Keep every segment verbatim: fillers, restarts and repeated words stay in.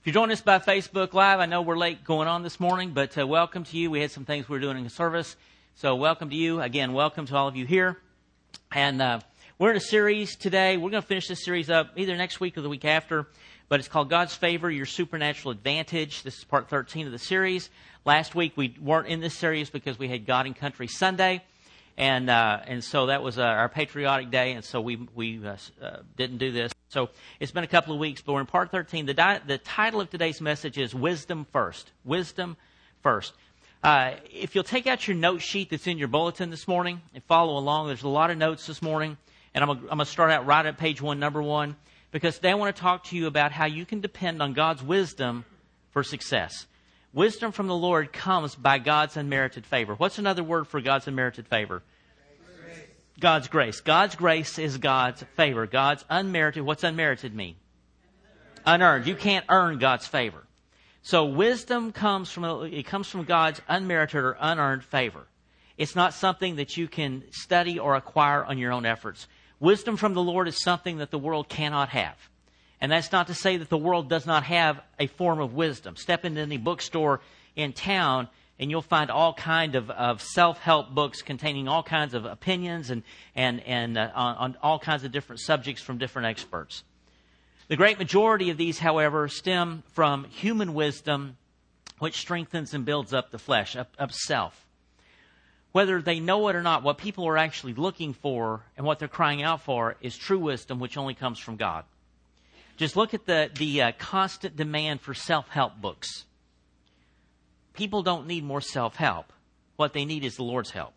you're joining us by Facebook Live, I know we're late going on this morning, but uh, welcome to you. We had some things we were doing in the service, so welcome to you. Again, welcome to all of you here. And uh, we're in a series today. We're going to finish this series up either next week or the week after, but it's called God's Favor, Your Supernatural Advantage. This is part thirteen of the series. Last week we weren't in this series because we had God and Country Sunday. And uh, and so that was uh, our patriotic day, and so we we uh, uh, didn't do this. So it's been a couple of weeks, but we're in part thirteen. The, di- the title of today's message is Wisdom First. Wisdom First. Uh, if you'll take out your note sheet that's in your bulletin this morning and follow along, there's a lot of notes this morning, and I'm going to start out right at page one, number one, because today I want to talk to you about how you can depend on God's wisdom for success. Wisdom from the Lord comes by God's unmerited favor. What's another word for God's unmerited favor? Grace. God's grace. God's grace is God's favor. God's unmerited. What's unmerited mean? Unearned. Unearned. You can't earn God's favor. So wisdom comes from it comes from God's unmerited or unearned favor. It's not something that you can study or acquire on your own efforts. Wisdom from the Lord is something that the world cannot have. And that's not to say that the world does not have a form of wisdom. Step into any bookstore in town and you'll find all kind of, of self-help books containing all kinds of opinions and, and, and uh, on, on all kinds of different subjects from different experts. The great majority of these, however, stem from human wisdom, which strengthens and builds up the flesh, up, up self. Whether they know it or not, what people are actually looking for and what they're crying out for is true wisdom, which only comes from God. Just look at the, the uh, constant demand for self-help books. People don't need more self-help. What they need is the Lord's help.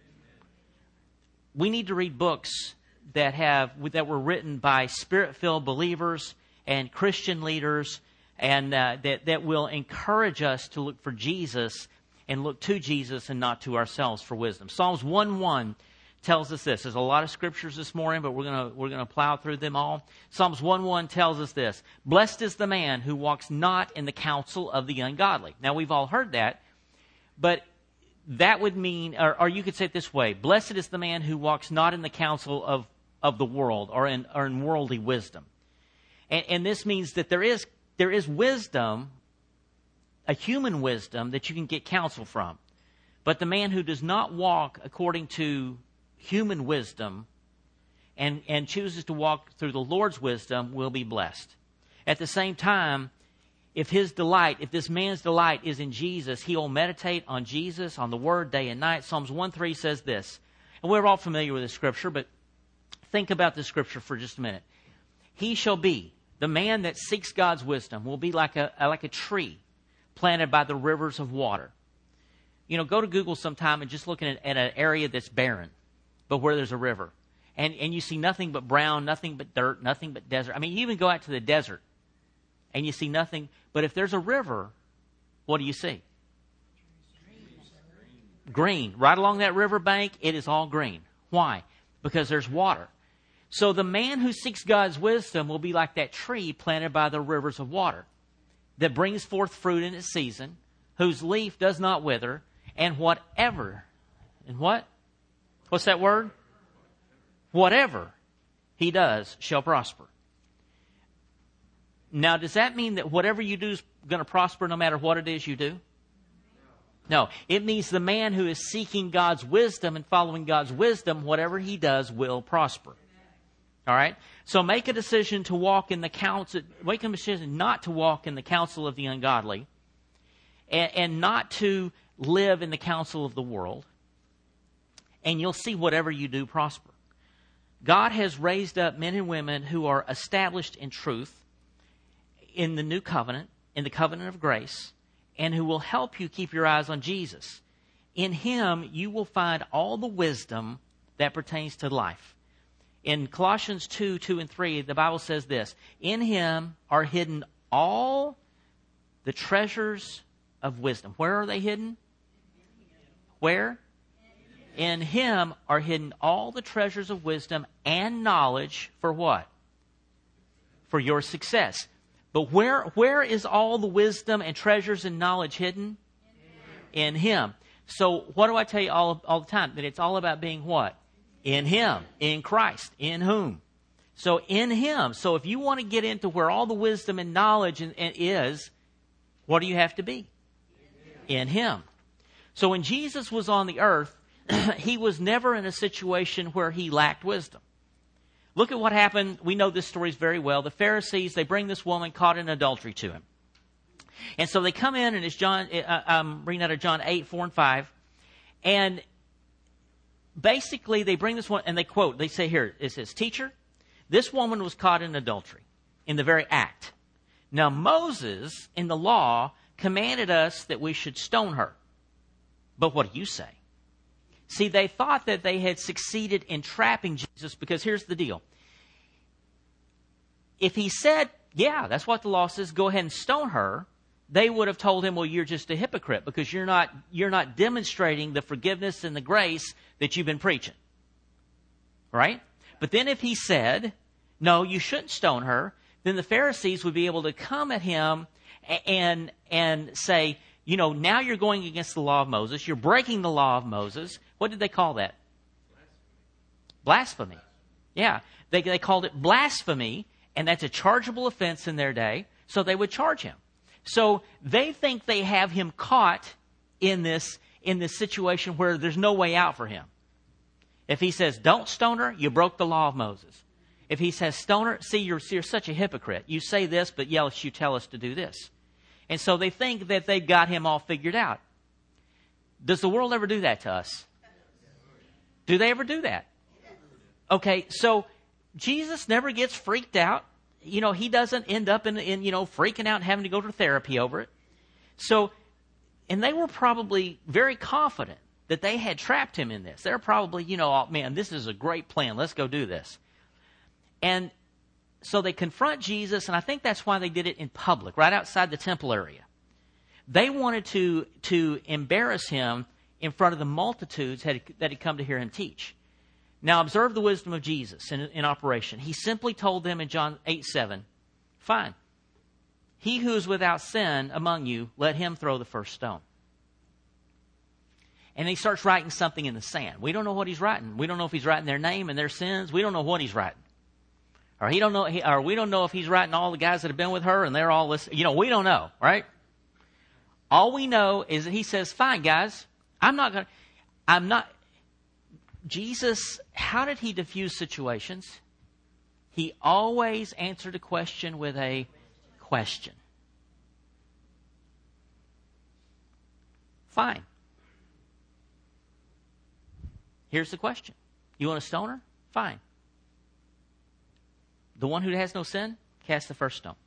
We need to read books that have that were written by Spirit-filled believers and Christian leaders, and uh, that, that will encourage us to look for Jesus and look to Jesus and not to ourselves for wisdom. Psalms one one tells us this. There's a lot of scriptures this morning, but we're going to we're going to plow through them all. Psalms one one tells us this: "Blessed is the man who walks not in the counsel of the ungodly." Now, we've all heard that, but that would mean, or, or you could say it this way: "Blessed is the man who walks not in the counsel of, of the world, or in, or in worldly wisdom." And, and this means that there is there is wisdom, a human wisdom that you can get counsel from, but the man who does not walk according to human wisdom and, and chooses to walk through the Lord's wisdom will be blessed. At the same time, if his delight, if this man's delight is in Jesus, he will meditate on Jesus, on the Word, day and night. Psalms one three says this, and we're all familiar with this scripture, but think about this scripture for just a minute. "He shall be, the man that seeks God's wisdom will be like a, like a tree planted by the rivers of water." You know, go to Google sometime and just look at, at an area that's barren, but where there's a river. And and you see nothing but brown, nothing but dirt, nothing but desert. I mean, you even go out to the desert and you see nothing. But if there's a river, what do you see? Green. Right along that river bank, it is all green. Why? Because there's water. So the man who seeks God's wisdom will be like that tree planted by the rivers of water that brings forth fruit in its season, whose leaf does not wither, and whatever, and what? What's that word? Whatever he does shall prosper. Now, does that mean that whatever you do is going to prosper no matter what it is you do? No. It means the man who is seeking God's wisdom and following God's wisdom, whatever he does will prosper. All right? So make a decision to walk in the counsel, make a decision not to walk in the counsel of the ungodly, and, and not to live in the counsel of the world. And you'll see whatever you do prosper. God has raised up men and women who are established in truth, in the new covenant, in the covenant of grace, and who will help you keep your eyes on Jesus. In Him, you will find all the wisdom that pertains to life. In Colossians two, two and three, the Bible says this: "In Him are hidden all the treasures of wisdom." Where are they hidden? Where? In Him are hidden all the treasures of wisdom and knowledge for what? For your success. But where where is all the wisdom and treasures and knowledge hidden? In Him. In Him. So what do I tell you all, all the time? That it's all about being what? In Him. In Christ. In whom? So in Him. So if you want to get into where all the wisdom and knowledge and, and is, what do you have to be? In Him. So when Jesus was on the earth, He was never in a situation where He lacked wisdom. Look at what happened. We know this story very well. The Pharisees, they bring this woman caught in adultery to Him. And so they come in, and it's John, uh, I'm reading out of John eight, four and five. And basically they bring this one, and they quote, they say here, it says, "Teacher, this woman was caught in adultery, in the very act. Now Moses, in the law, commanded us that we should stone her. But what do you say?" See, they thought that they had succeeded in trapping Jesus, because here's the deal. If He said, yeah, that's what the law says, go ahead and stone her, they would have told Him, well, you're just a hypocrite, because you're not, you're not demonstrating the forgiveness and the grace that you've been preaching. Right? But then if He said, no, you shouldn't stone her, then the Pharisees would be able to come at Him and, and say, you know, now you're going against the law of Moses. You're breaking the law of Moses. What did they call that? Blasphemy. Blasphemy. Yeah. They, they called it blasphemy, and that's a chargeable offense in their day, so they would charge Him. So they think they have Him caught in this, in this situation where there's no way out for Him. If He says, don't stone her, you broke the law of Moses. If He says, stone her, see, you're, you're such a hypocrite. You say this, but yet you tell us to do this. And so they think that they've got Him all figured out. Does the world ever do that to us? Do they ever do that? Okay, so Jesus never gets freaked out. You know, He doesn't end up in, in, you know, freaking out and having to go to therapy over it. So, and they were probably very confident that they had trapped Him in this. They're probably, you know, oh, man, this is a great plan. Let's go do this. And so they confront Jesus, and I think that's why they did it in public, right outside the temple area. They wanted to, to embarrass Him in front of the multitudes that had come to hear Him teach. Now observe the wisdom of Jesus in, in operation. He simply told them in John eight, seven, fine. He who is without sin among you, let him throw the first stone. And he starts writing something in the sand. We don't know what He's writing. We don't know if He's writing their name and their sins. We don't know what He's writing. Or he don't know, or we don't know if He's writing all the guys that have been with her and they're all listening. You know, we don't know, right? All we know is that He says, fine, guys, I'm not going to, I'm not, Jesus, how did He diffuse situations? He always answered a question with a question. Fine. Here's the question. You want to stone her? Fine. The one who has no sin, cast the first stone.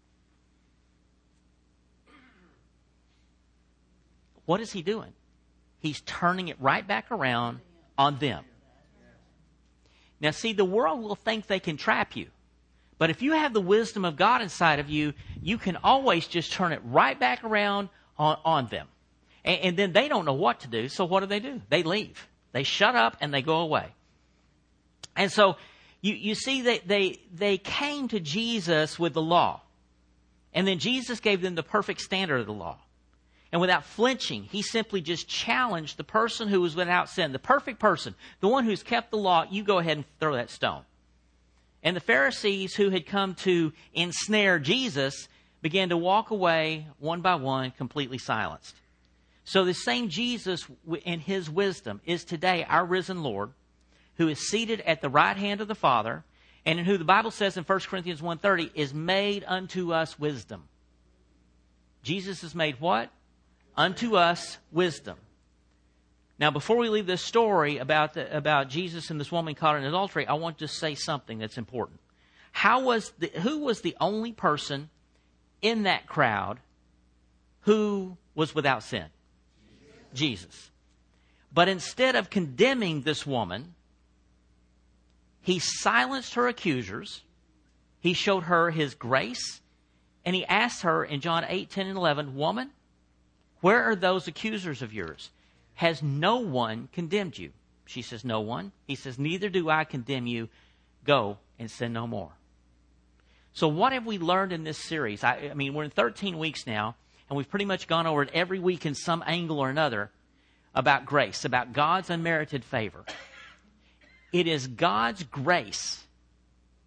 What is He doing? He's turning it right back around on them. Now see, the world will think they can trap you. But if you have the wisdom of God inside of you, you can always just turn it right back around on, on them. And, and then they don't know what to do, so what do they do? They leave. They shut up and they go away. And so You, you see, they, they, they came to Jesus with the law. And then Jesus gave them the perfect standard of the law. And without flinching, He simply just challenged the person who was without sin, the perfect person, the one who's kept the law. You go ahead and throw that stone. And the Pharisees who had come to ensnare Jesus began to walk away one by one, completely silenced. So the same Jesus in His wisdom is today our risen Lord, who is seated at the right hand of the Father, and in who the Bible says in First Corinthians one thirty, is made unto us wisdom. Jesus is made what? Unto us wisdom. Now, before we leave this story about the, about Jesus and this woman caught in adultery, I want to say something that's important. How was the, who was the only person in that crowd who was without sin? Jesus. Jesus. But instead of condemning this woman, He silenced her accusers. He showed her His grace. And He asked her in John eight, ten, and eleven, woman, where are those accusers of yours? Has no one condemned you? She says, no one. He says, neither do I condemn you. Go and sin no more. So what have we learned in this series? I, I mean, we're in thirteen weeks now, and we've pretty much gone over it every week in some angle or another about grace, about God's unmerited favor. It is God's grace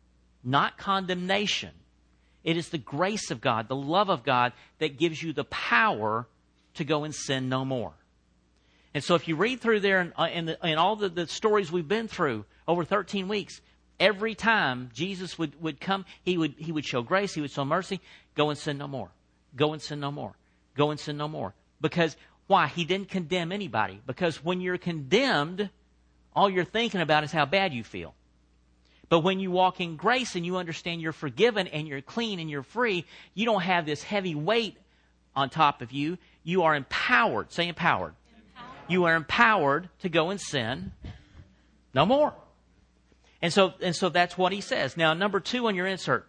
not condemnation. It is the grace of God, the love of God, that gives you the power to go and sin no more. And so if you read through there in, in, the, in all the, the stories we've been through over thirteen weeks, every time Jesus would, would come, he would, he would show grace, he would show mercy. Go and sin no more. Go and sin no more. Go and sin no more. Because why? He didn't condemn anybody. Because when you're condemned, all you're thinking about is how bad you feel. But when you walk in grace and you understand you're forgiven and you're clean and you're free, you don't have this heavy weight on top of you. You are empowered. Say empowered. Empowered. You are empowered to go and sin no more. And so, and so that's what he says. Now, number two on your insert.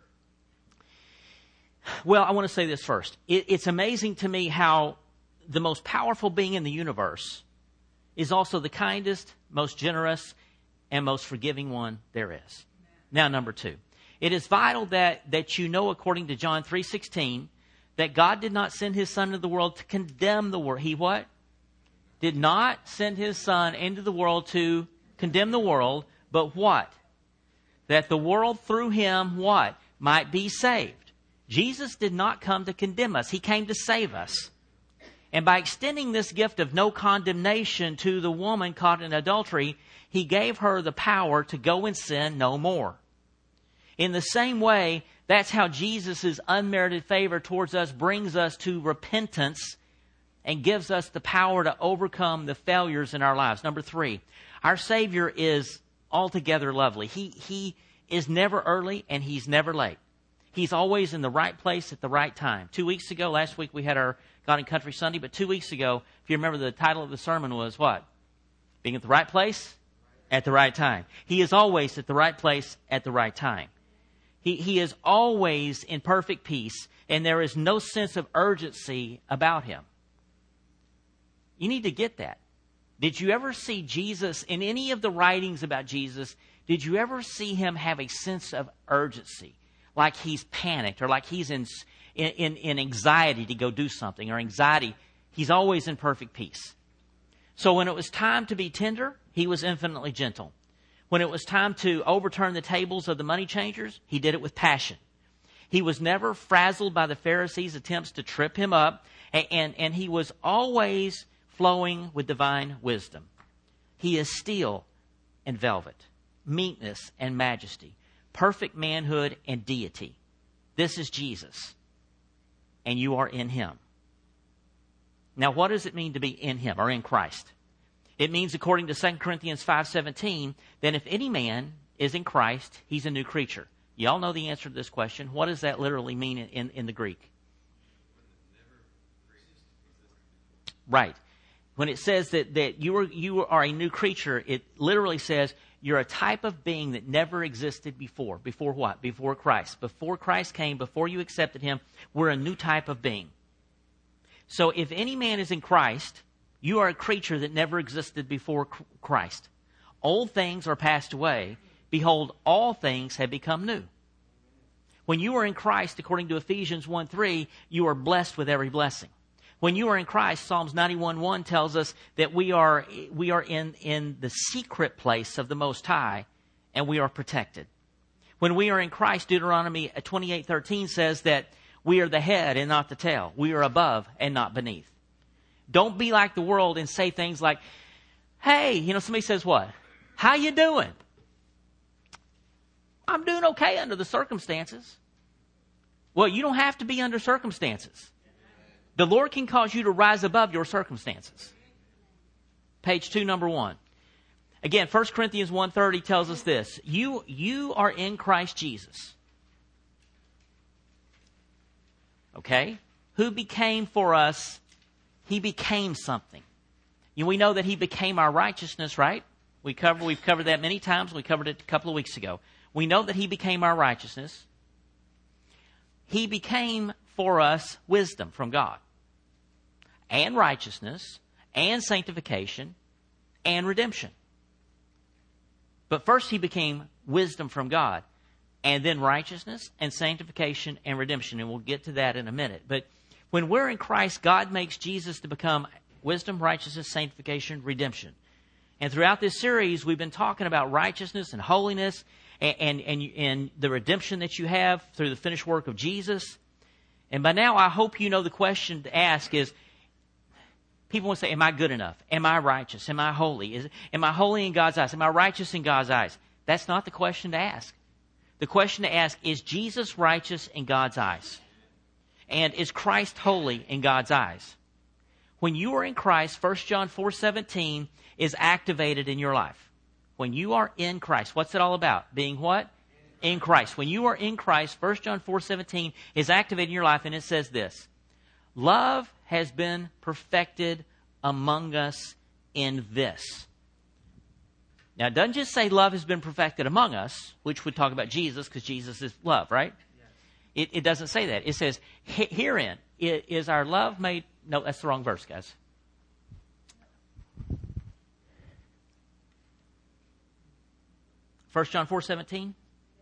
Well, I want to say this first. It, it's amazing to me how the most powerful being in the universe is also the kindest, most generous, and most forgiving one there is. Now, number two. It is vital that, that you know, according to John three sixteen, that God did not send his Son into the world to condemn the world. He what? Did not send his Son into the world to condemn the world, but what? That the world through him, what? Might be saved. Jesus did not come to condemn us. He came to save us. And by extending this gift of no condemnation to the woman caught in adultery, he gave her the power to go and sin no more. In the same way, that's how Jesus' unmerited favor towards us brings us to repentance and gives us the power to overcome the failures in our lives. Number three, our Savior is altogether lovely. He, he is never early and he's never late. He's always in the right place at the right time. Two weeks ago, last week we had our God and Country Sunday, but two weeks ago, if you remember, the title of the sermon was what? Being at the right place at the right time. He is always at the right place at the right time. He, he is always in perfect peace, and there is no sense of urgency about him. You need to get that. Did you ever see Jesus, in any of the writings about Jesus, did you ever see him have a sense of urgency? Like he's panicked or like he's in, in, in anxiety to go do something or anxiety. He's always in perfect peace. So when it was time to be tender, he was infinitely gentle. When it was time to overturn the tables of the money changers, he did it with passion. He was never frazzled by the Pharisees' attempts to trip him up, and, and, and he was always flowing with divine wisdom. He is steel and velvet, meekness and majesty, perfect manhood and deity. This is Jesus, and you are in him. Now, what does it mean to be in him or in Christ? It means, according to Second Corinthians five seventeen, that if any man is in Christ, he's a new creature. You all know the answer to this question. What does that literally mean in, in, in the Greek? Right. When it says that, that you, are, you are a new creature, it literally says you're a type of being that never existed before. Before what? Before Christ. Before Christ came, before you accepted him, we're a new type of being. So if any man is in Christ, you are a creature that never existed before Christ. Old things are passed away. Behold, all things have become new. When you are in Christ, according to Ephesians one three, you are blessed with every blessing. When you are in Christ, Psalms ninety-one one tells us that we are, we are in, in the secret place of the Most High, and we are protected. When we are in Christ, Deuteronomy twenty-eight thirteen says that we are the head and not the tail. We are above and not beneath. Don't be like the world and say things like, hey, you know, somebody says what? How you doing? I'm doing okay under the circumstances. Well, you don't have to be under circumstances. The Lord can cause you to rise above your circumstances. Page two, number one. Again, First Corinthians one thirty tells us this. You, you are in Christ Jesus. Okay? Who became for us, he became something. You know, we know that he became our righteousness, right? We cover, we've covered that many times. We covered it a couple of weeks ago. We know that he became our righteousness. He became for us wisdom from God, and righteousness, and sanctification, and redemption. But first he became wisdom from God, and then righteousness, and sanctification, and redemption. And we'll get to that in a minute. But when we're in Christ, God makes Jesus to become wisdom, righteousness, sanctification, redemption. And throughout this series, we've been talking about righteousness and holiness, and, and, and, and the redemption that you have through the finished work of Jesus. And by now, I hope you know the question to ask is, people will say, am I good enough? Am I righteous? Am I holy? Is, am I holy in God's eyes? Am I righteous in God's eyes? That's not the question to ask. The question to ask, is Jesus righteous in God's eyes? And is Christ holy in God's eyes? When you are in Christ, First John four seventeen is activated in your life. When you are in Christ, what's it all about? Being what? In Christ. When you are in Christ, First John four seventeen is activated in your life, and it says this: love has been perfected among us in this. Now, it doesn't just say love has been perfected among us, which would talk about Jesus, because Jesus is love, right? Yes. It, it doesn't say that. It says, herein is our love made... No, that's the wrong verse, guys. First John four seventeen.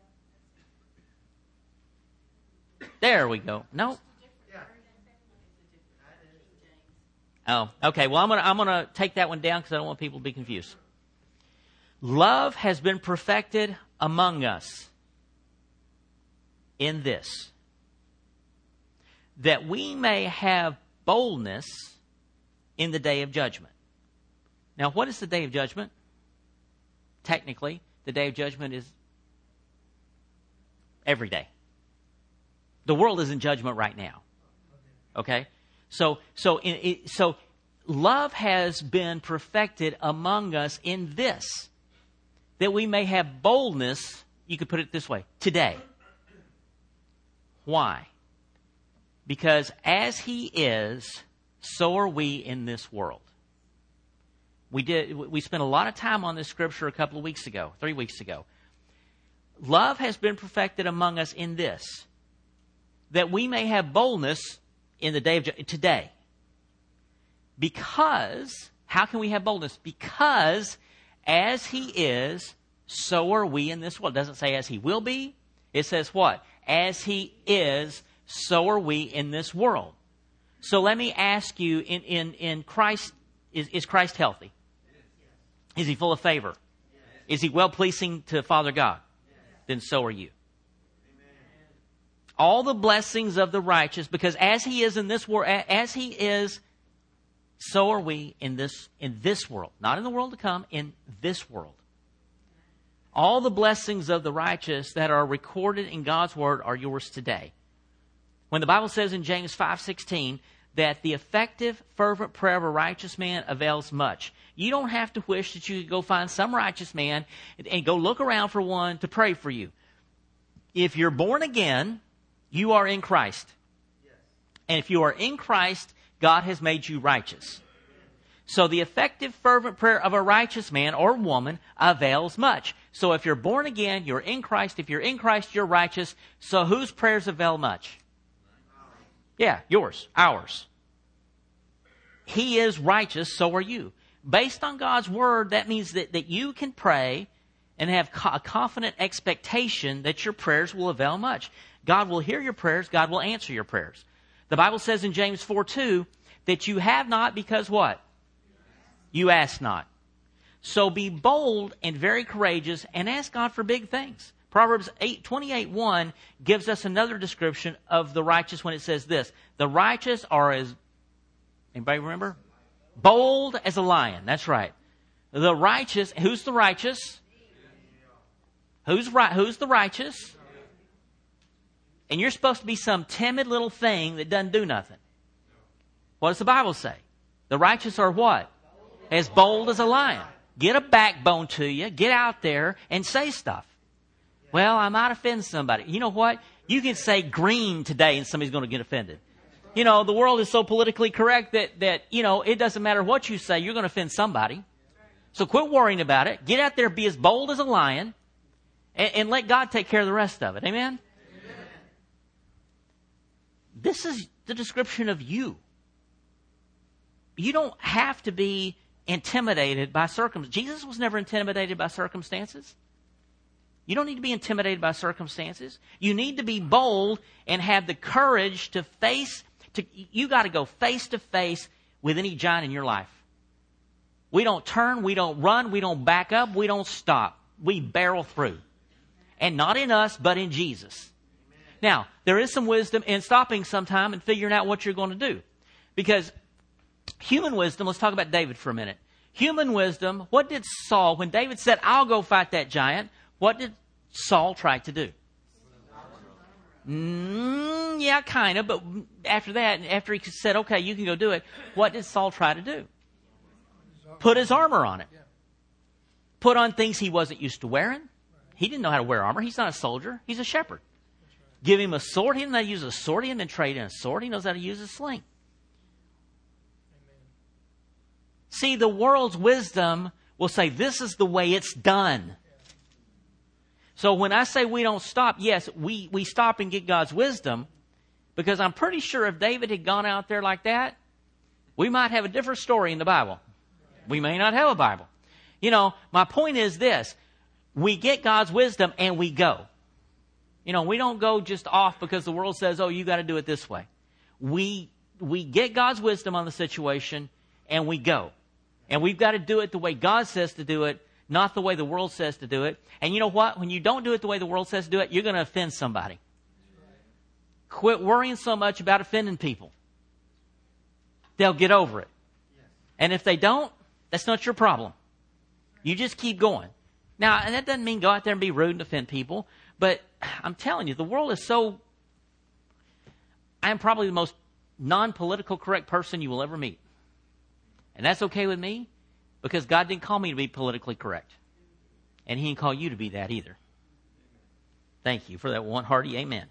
There we go. No. Oh, okay. Well, I'm gonna I'm gonna take that one down because I don't want people to be confused. Love has been perfected among us in this, that we may have boldness in the day of judgment. Now, what is the day of judgment? Technically, the day of judgment is every day. The world is in judgment right now. Okay? So, so, in, it, so, love has been perfected among us in this, that we may have boldness, you could put it this way, today. Why? Because as He is, so are we in this world. We did. We spent a lot of time on this scripture a couple of weeks ago, three weeks ago. Love has been perfected among us in this, that we may have boldness in the day of judgment today. Because, how can we have boldness? Because as He is, so are we in this world. It doesn't say as He will be. It says what? As He is, so are we in this world. So let me ask you, in, in, in Christ, is, is Christ healthy? Is He full of favor? Is He well-pleasing to Father God? Then so are you. All the blessings of the righteous, because as He is in this world, as He is, so are we in this, in this world. Not in the world to come, in this world. All the blessings of the righteous that are recorded in God's Word are yours today. When the Bible says in James five sixteen that the effective, fervent prayer of a righteous man avails much, you don't have to wish that you could go find some righteous man and go look around for one to pray for you. If you're born again, you are in Christ. And if you are in Christ, God has made you righteous. So the effective, fervent prayer of a righteous man or woman avails much. So if you're born again, you're in Christ. If you're in Christ, you're righteous. So whose prayers avail much? Yeah, yours, ours. He is righteous, so are you. Based on God's Word, that means that, that you can pray and have co- a confident expectation that your prayers will avail much. God will hear your prayers. God will answer your prayers. The Bible says in James four two that you have not because what? You ask not. So be bold and very courageous and ask God for big things. Proverbs eight twenty-eight one gives us another description of the righteous when it says this: the righteous are as, anybody remember? Bold as a lion. That's right. The righteous, who's the righteous? Who's right? Who's the righteous? And you're supposed to be some timid little thing that doesn't do nothing. What does the Bible say? The righteous are what? As bold as a lion. Get a backbone to you. Get out there and say stuff. Well, I might offend somebody. You know what? You can say green today and somebody's going to get offended. You know, the world is so politically correct that, that, you know, it doesn't matter what you say, you're going to offend somebody. So quit worrying about it. Get out there, be as bold as a lion, and, and let God take care of the rest of it. Amen? Amen? This is the description of you. You don't have to be intimidated by circumstances. Jesus was never intimidated by circumstances. You don't need to be intimidated by circumstances. You need to be bold and have the courage to face, to, you got to go face to face with any giant in your life. We don't turn, we don't run, we don't back up, we don't stop. We barrel through. And not in us, but in Jesus. Amen. Now, there is some wisdom in stopping sometime and figuring out what you're going to do. Because human wisdom, let's talk about David for a minute. Human wisdom, what did Saul, when David said, I'll go fight that giant, what did Saul try to do? Mm, yeah, kind of, but after that, after he said, okay, you can go do it, what did Saul try to do? Put his armor on it. Put on things he wasn't used to wearing. He didn't know how to wear armor. He's not a soldier. He's a shepherd. Give him a sword. He didn't know how to use a sword. He didn't trade in a sword. He knows how to use a sling. See, the world's wisdom will say, this is the way it's done. So when I say we don't stop, yes, we, we stop and get God's wisdom, because I'm pretty sure if David had gone out there like that, we might have a different story in the Bible. We may not have a Bible. You know, my point is this. We get God's wisdom and we go. You know, we don't go just off because the world says, oh, you got to do it this way. We, we get God's wisdom on the situation and we go. And we've got to do it the way God says to do it, not the way the world says to do it. And you know what? When you don't do it the way the world says to do it, you're going to offend somebody. Quit worrying so much about offending people. They'll get over it. And if they don't, that's not your problem. You just keep going. Now, and that doesn't mean go out there and be rude and offend people. But I'm telling you, the world is so... I am probably the most non-political correct person you will ever meet. And that's okay with me, because God didn't call me to be politically correct. And He didn't call you to be that either. Thank you for that one hearty amen.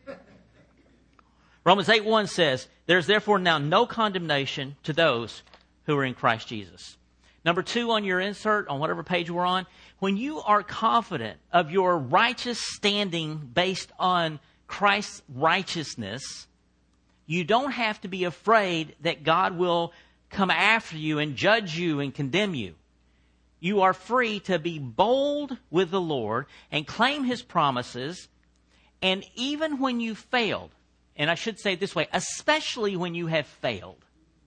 Romans eight one says, there is therefore now no condemnation to those who are in Christ Jesus. Number two on your insert, on whatever page we're on, when you are confident of your righteous standing based on Christ's righteousness, you don't have to be afraid that God will come after you and judge you and condemn you. You are free to be bold with the Lord and claim His promises. And even when you failed, and I should say it this way, especially when you have failed,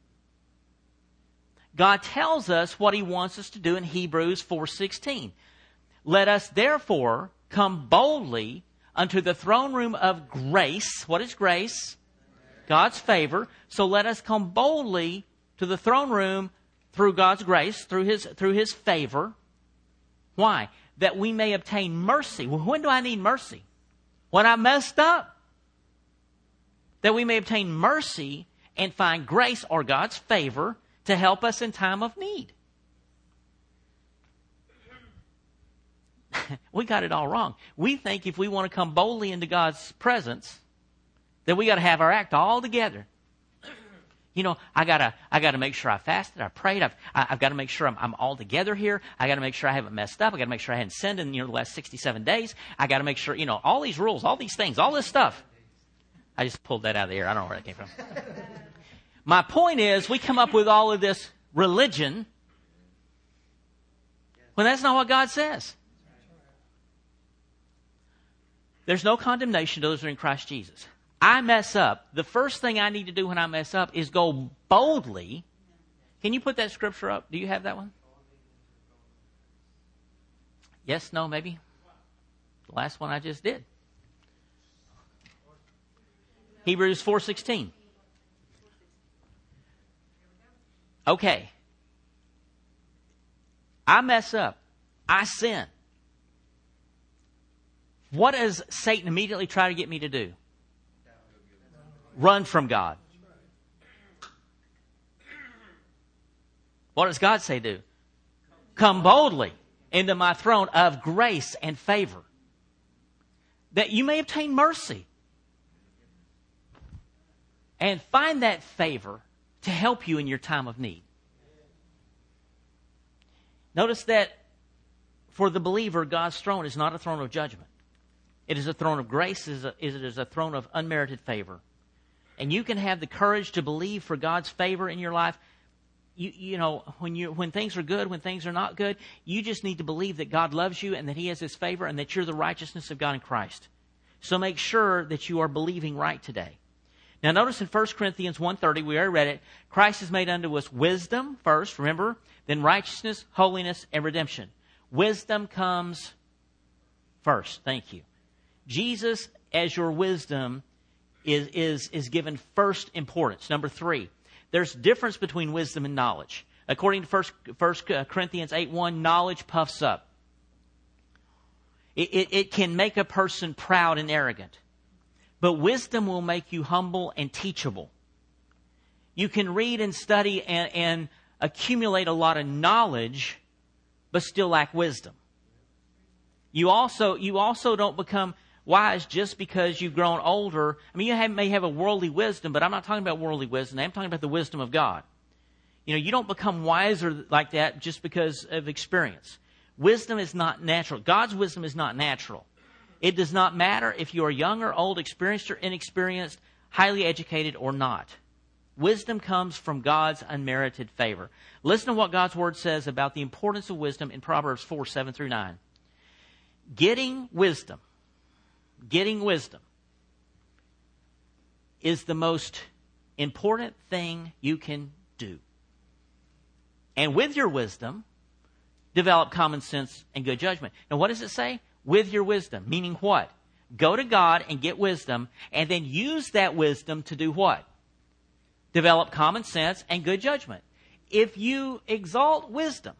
God tells us what He wants us to do in Hebrews four sixteen. Let us therefore come boldly unto the throne room of grace. What is grace? God's favor. So let us come boldly to the throne room through God's grace, through His, through His favor. Why? That we may obtain mercy. Well, when do I need mercy? When I messed up. That we may obtain mercy and find grace or God's favor to help us in time of need. We got it all wrong. We think if we want to come boldly into God's presence, that we got to have our act all together. You know, I gotta, I gotta make sure I fasted, I prayed, I've, I've got to make sure I'm, I'm all together here. I got to make sure I haven't messed up. I got to make sure I hadn't sinned in you know the last sixty-seven days. I got to make sure, you know, all these rules, all these things, all this stuff. I just pulled that out of the air. I don't know where that came from. My point is, we come up with all of this religion when that's not what God says. There's no condemnation to those who are in Christ Jesus. I mess up. The first thing I need to do when I mess up is go boldly. Can you put that scripture up? Do you have that one? Yes, no, maybe? The last one I just did. Hebrews four sixteen. Okay. I mess up. I sin. What does Satan immediately try to get me to do? Run from God. What does God say do? Come boldly into my throne of grace and favor, that you may obtain mercy and find that favor to help you in your time of need. Notice that for the believer, God's throne is not a throne of judgment. It is a throne of grace. It is a, it is a throne of unmerited favor. And you can have the courage to believe for God's favor in your life. You, you know, when you when things are good, when things are not good, you just need to believe that God loves you and that He has His favor and that you're the righteousness of God in Christ. So make sure that you are believing right today. Now notice in First Corinthians one thirty, we already read it, Christ has made unto us wisdom first, remember, then righteousness, holiness, and redemption. Wisdom comes first. Thank you. Jesus as your wisdom is, is, is given first importance. Number three, there's difference between wisdom and knowledge. According to First Corinthians eight one, knowledge puffs up. It, it, it can make a person proud and arrogant. But wisdom will make you humble and teachable. You can read and study and, and accumulate a lot of knowledge, but still lack wisdom. You also, you also don't become wise just because you've grown older. I mean, you have, may have a worldly wisdom, but I'm not talking about worldly wisdom. I'm talking about the wisdom of God. You know, you don't become wiser like that just because of experience. Wisdom is not natural. God's wisdom is not natural. It does not matter if you are young or old, experienced or inexperienced, highly educated or not. Wisdom comes from God's unmerited favor. Listen to what God's Word says about the importance of wisdom in Proverbs four, seven through nine. Getting wisdom, getting wisdom is the most important thing you can do. And with your wisdom, develop common sense and good judgment. Now, what does it say? With your wisdom, meaning what? Go to God and get wisdom, and then use that wisdom to do what? Develop common sense and good judgment. If you exalt wisdom,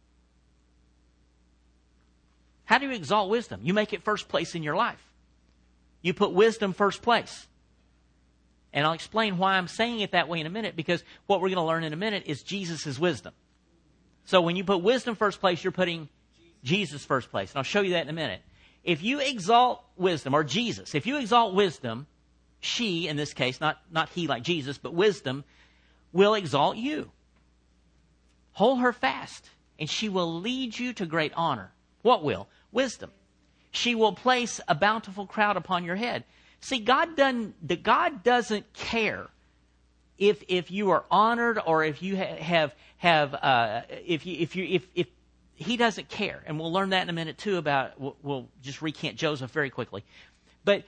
how do you exalt wisdom? You make it first place in your life. You put wisdom first place. And I'll explain why I'm saying it that way in a minute, because what we're going to learn in a minute is Jesus' wisdom. So when you put wisdom first place, you're putting Jesus first place. And I'll show you that in a minute. If you exalt wisdom, or Jesus, if you exalt wisdom, she, in this case, not, not he like Jesus, but wisdom, will exalt you. Hold her fast, and she will lead you to great honor. What will? Wisdom. She will place a bountiful crown upon your head. See, God doesn't, God doesn't care if if you are honored or if you ha- have have uh, if you if you if if He doesn't care, and we'll learn that in a minute too. About we'll, we'll just recant Joseph very quickly, but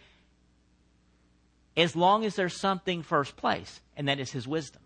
as long as there's something first place, and that is His wisdom,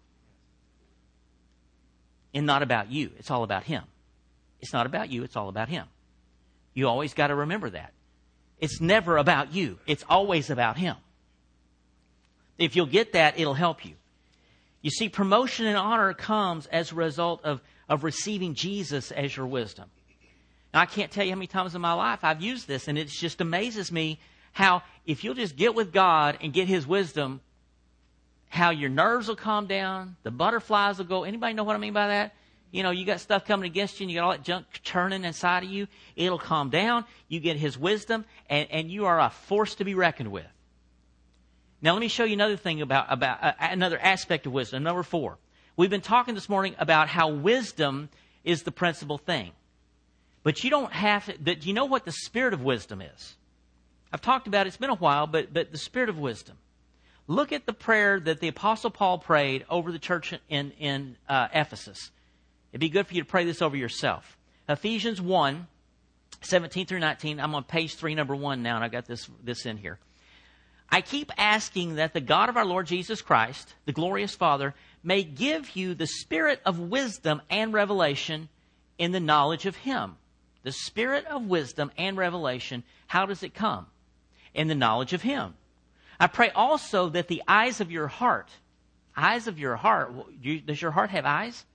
and not about you, it's all about Him. It's not about you; it's all about Him. You always got to remember that. It's never about you. It's always about Him. If you'll get that, it'll help you. You see, promotion and honor comes as a result of, of receiving Jesus as your wisdom. Now, I can't tell you how many times in my life I've used this, and it just amazes me how if you'll just get with God and get His wisdom, how your nerves will calm down, the butterflies will go. Anybody know what I mean by that? You know, you got stuff coming against you and you got all that junk churning inside of you. It'll calm down. You get His wisdom, and, and you are a force to be reckoned with. Now, let me show you another thing about, about uh, another aspect of wisdom. Number four. We've been talking this morning about how wisdom is the principal thing. But you don't have to, do you know what the spirit of wisdom is? I've talked about it. It's been a while, but, but the spirit of wisdom. Look at the prayer that the Apostle Paul prayed over the church in, in uh, Ephesus. It'd be good for you to pray this over yourself. Ephesians one, seventeen through nineteen. I'm on page three, number one now, and I got this, this in here. I keep asking that the God of our Lord Jesus Christ, the glorious Father, may give you the spirit of wisdom and revelation in the knowledge of Him. The spirit of wisdom and revelation, how does it come? In the knowledge of Him. I pray also that the eyes of your heart, eyes of your heart, does your heart have eyes?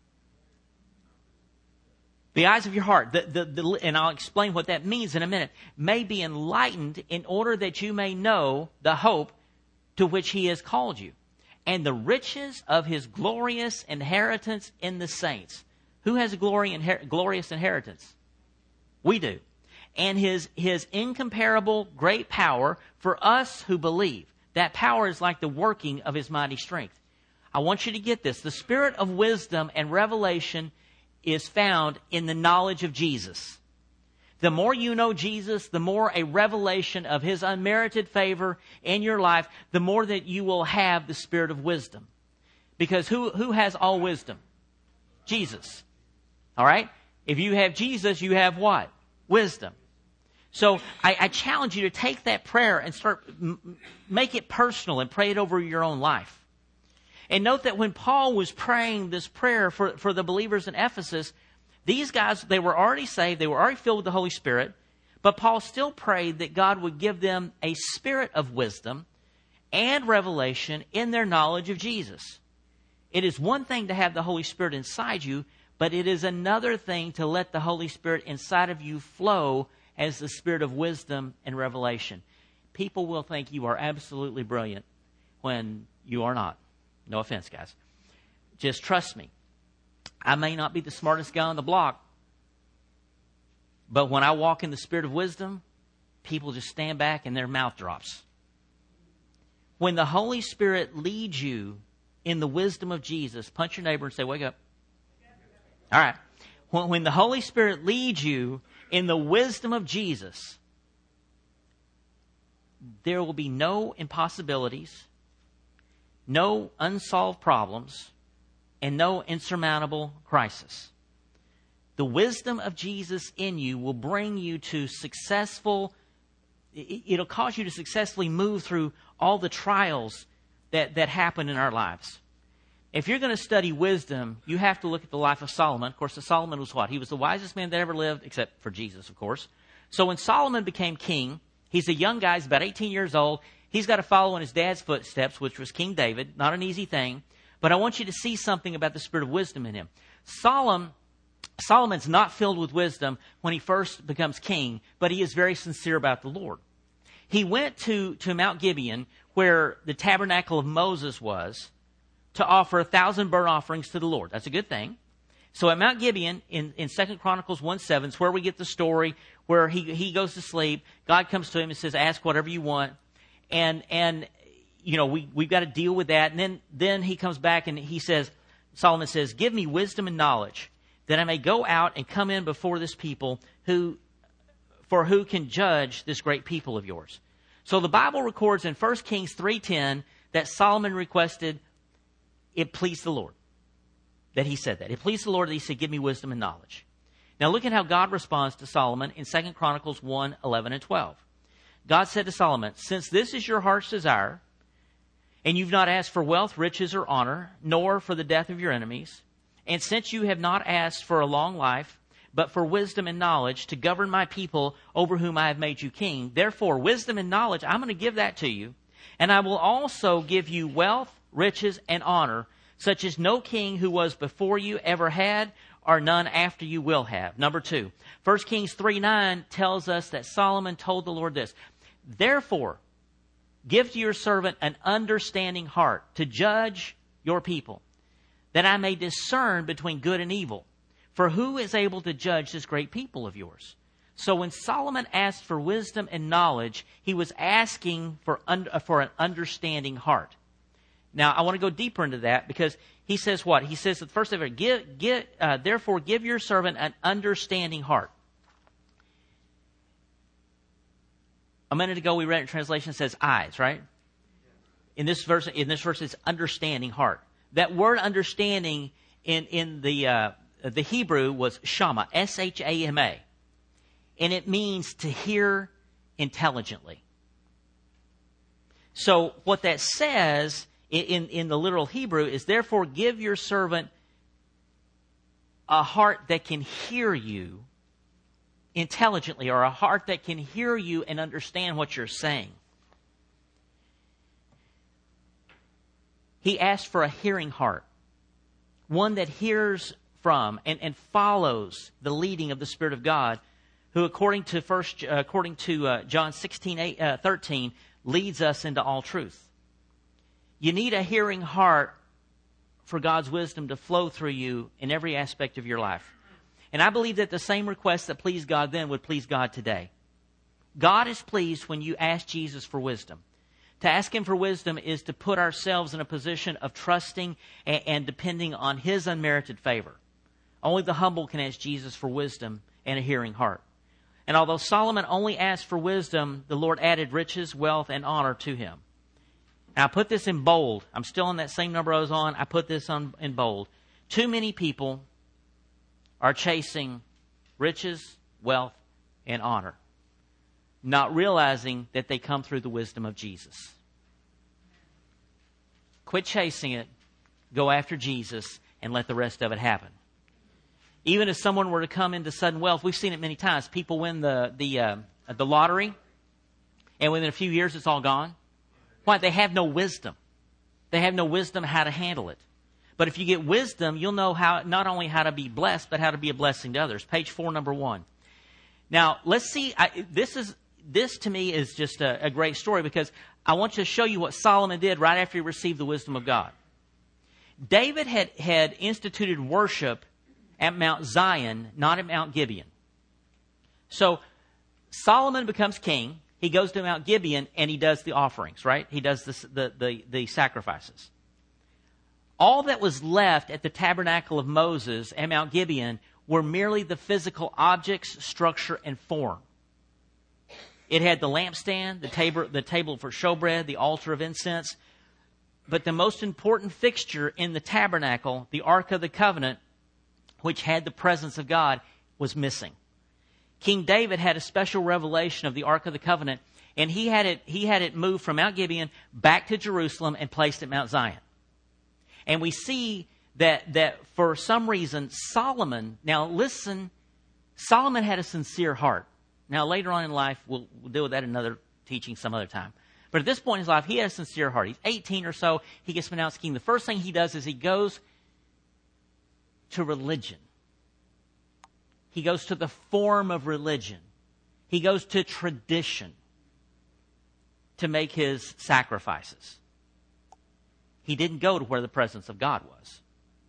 The eyes of your heart, the, the, the, and I'll explain what that means in a minute, may be enlightened in order that you may know the hope to which He has called you, and the riches of His glorious inheritance in the saints. Who has a glory inher- glorious inheritance? We do. And His, His incomparable great power for us who believe. That power is like the working of His mighty strength. I want you to get this. The spirit of wisdom and revelation is found in the knowledge of Jesus. The more you know Jesus, the more a revelation of His unmerited favor in your life, the more that you will have the spirit of wisdom. Because who, who has all wisdom? Jesus. All right? If you have Jesus, you have what? Wisdom. So I, I challenge you to take that prayer and start, m- make it personal and pray it over your own life. And note that when Paul was praying this prayer for, for the believers in Ephesus, these guys, they were already saved, they were already filled with the Holy Spirit, But Paul still prayed that God would give them a spirit of wisdom and revelation in their knowledge of Jesus. It is one thing to have the Holy Spirit inside you, but it is another thing to let the Holy Spirit inside of you flow as the spirit of wisdom and revelation. People will think you are absolutely brilliant when you are not. No offense, guys. Just trust me. I may not be the smartest guy on the block, but when I walk in the spirit of wisdom, people just stand back and their mouth drops. When the Holy Spirit leads you in the wisdom of Jesus, punch your neighbor and say, wake up. All right. When, when the Holy Spirit leads you in the wisdom of Jesus, there will be no impossibilities, no unsolved problems, and no insurmountable crisis. The wisdom of Jesus in you will bring you to successful, it'll cause you to successfully move through all the trials that, that happen in our lives. If you're going to study wisdom, you have to look at the life of Solomon. Of course, Solomon was what? He was the wisest man that ever lived, except for Jesus, of course. So when Solomon became king, he's a young guy, he's about eighteen years old. He's got to follow in his dad's footsteps, which was King David. Not an easy thing. But I want you to see something about the spirit of wisdom in him. Solomon, Solomon's not filled with wisdom when he first becomes king, but he is very sincere about the Lord. He went to, to Mount Gibeon, where the tabernacle of Moses was, to offer a thousand burnt offerings to the Lord. That's a good thing. So at Mount Gibeon, in, in Second Chronicles one seven, it's where we get the story where he, he goes to sleep. God comes to him and says, ask whatever you want. And, and you know, we, we've got to deal with that. And then, then he comes back and he says, Solomon says, give me wisdom and knowledge, that I may go out and come in before this people who, for who can judge this great people of yours. So the Bible records in First Kings three ten that Solomon requested, it pleased the Lord that he said that. It pleased the Lord that he said, give me wisdom and knowledge. Now look at how God responds to Solomon in Second Chronicles one eleven and twelve. God said to Solomon, since this is your heart's desire, and you've not asked for wealth, riches, or honor, nor for the death of your enemies, and since you have not asked for a long life, but for wisdom and knowledge to govern my people over whom I have made you king, therefore wisdom and knowledge, I'm going to give that to you. And I will also give you wealth, riches, and honor, such as no king who was before you ever had, or none after you will have. Number two, First Kings three nine tells us that Solomon told the Lord this, therefore, give to your servant an understanding heart to judge your people, that I may discern between good and evil. For who is able to judge this great people of yours? So when Solomon asked for wisdom and knowledge, he was asking for, un- for an understanding heart. Now, I want to go deeper into that because he says what? He says that first of all, give, give, uh, therefore give your servant an understanding heart. A minute ago, we read a translation that says eyes, right? In this verse, in this verse, it's understanding heart. That word understanding in, in the, uh, the Hebrew was shama, S H A M A. And it means to hear intelligently. So what that says in, in the literal Hebrew is, therefore give your servant a heart that can hear you intelligently, or a heart that can hear you and understand what you're saying. He asked for a hearing heart, one that hears from and, and follows the leading of the Spirit of God, who, according to first, uh, according to uh, John sixteen eight, uh, thirteen, leads us into all truth. You need a hearing heart for God's wisdom to flow through you in every aspect of your life. And I believe that the same request that pleased God then would please God today. God is pleased when you ask Jesus for wisdom. To ask Him for wisdom is to put ourselves in a position of trusting and, and depending on His unmerited favor. Only the humble can ask Jesus for wisdom and a hearing heart. And although Solomon only asked for wisdom, the Lord added riches, wealth, and honor to him. Now I put this in bold. I'm still on that same number I was on. I put this on in bold. Too many people are chasing riches, wealth, and honor, not realizing that they come through the wisdom of Jesus. Quit chasing it, go after Jesus, and let the rest of it happen. Even if someone were to come into sudden wealth, we've seen it many times. People win the the uh, the lottery, and within a few years, it's all gone. Why? They have no wisdom. They have no wisdom how to handle it. But if you get wisdom, you'll know how not only how to be blessed, but how to be a blessing to others. Page four, number one. Now, let's see. I, this is this to me is just a, a great story because I want to show you what Solomon did right after he received the wisdom of God. David had, had instituted worship at Mount Zion, not at Mount Gibeon. So Solomon becomes king. He goes to Mount Gibeon and he does the offerings, right? He does the, the, the, the sacrifices. All that was left at the tabernacle of Moses at Mount Gibeon were merely the physical objects, structure, and form. It had the lampstand, the table, the table for showbread, the altar of incense. But the most important fixture in the tabernacle, the Ark of the Covenant, which had the presence of God, was missing. King David had a special revelation of the Ark of the Covenant, and he had it, he had it moved from Mount Gibeon back to Jerusalem and placed at Mount Zion. And we see that, that for some reason, Solomon, now listen, Solomon had a sincere heart. Now later on in life, we'll, we'll deal with that in another teaching some other time. But at this point in his life, he had a sincere heart. He's eighteen or so, he gets pronounced king. The first thing he does is he goes to religion. He goes to the form of religion. He goes to tradition to make his sacrifices. He didn't go to where the presence of God was.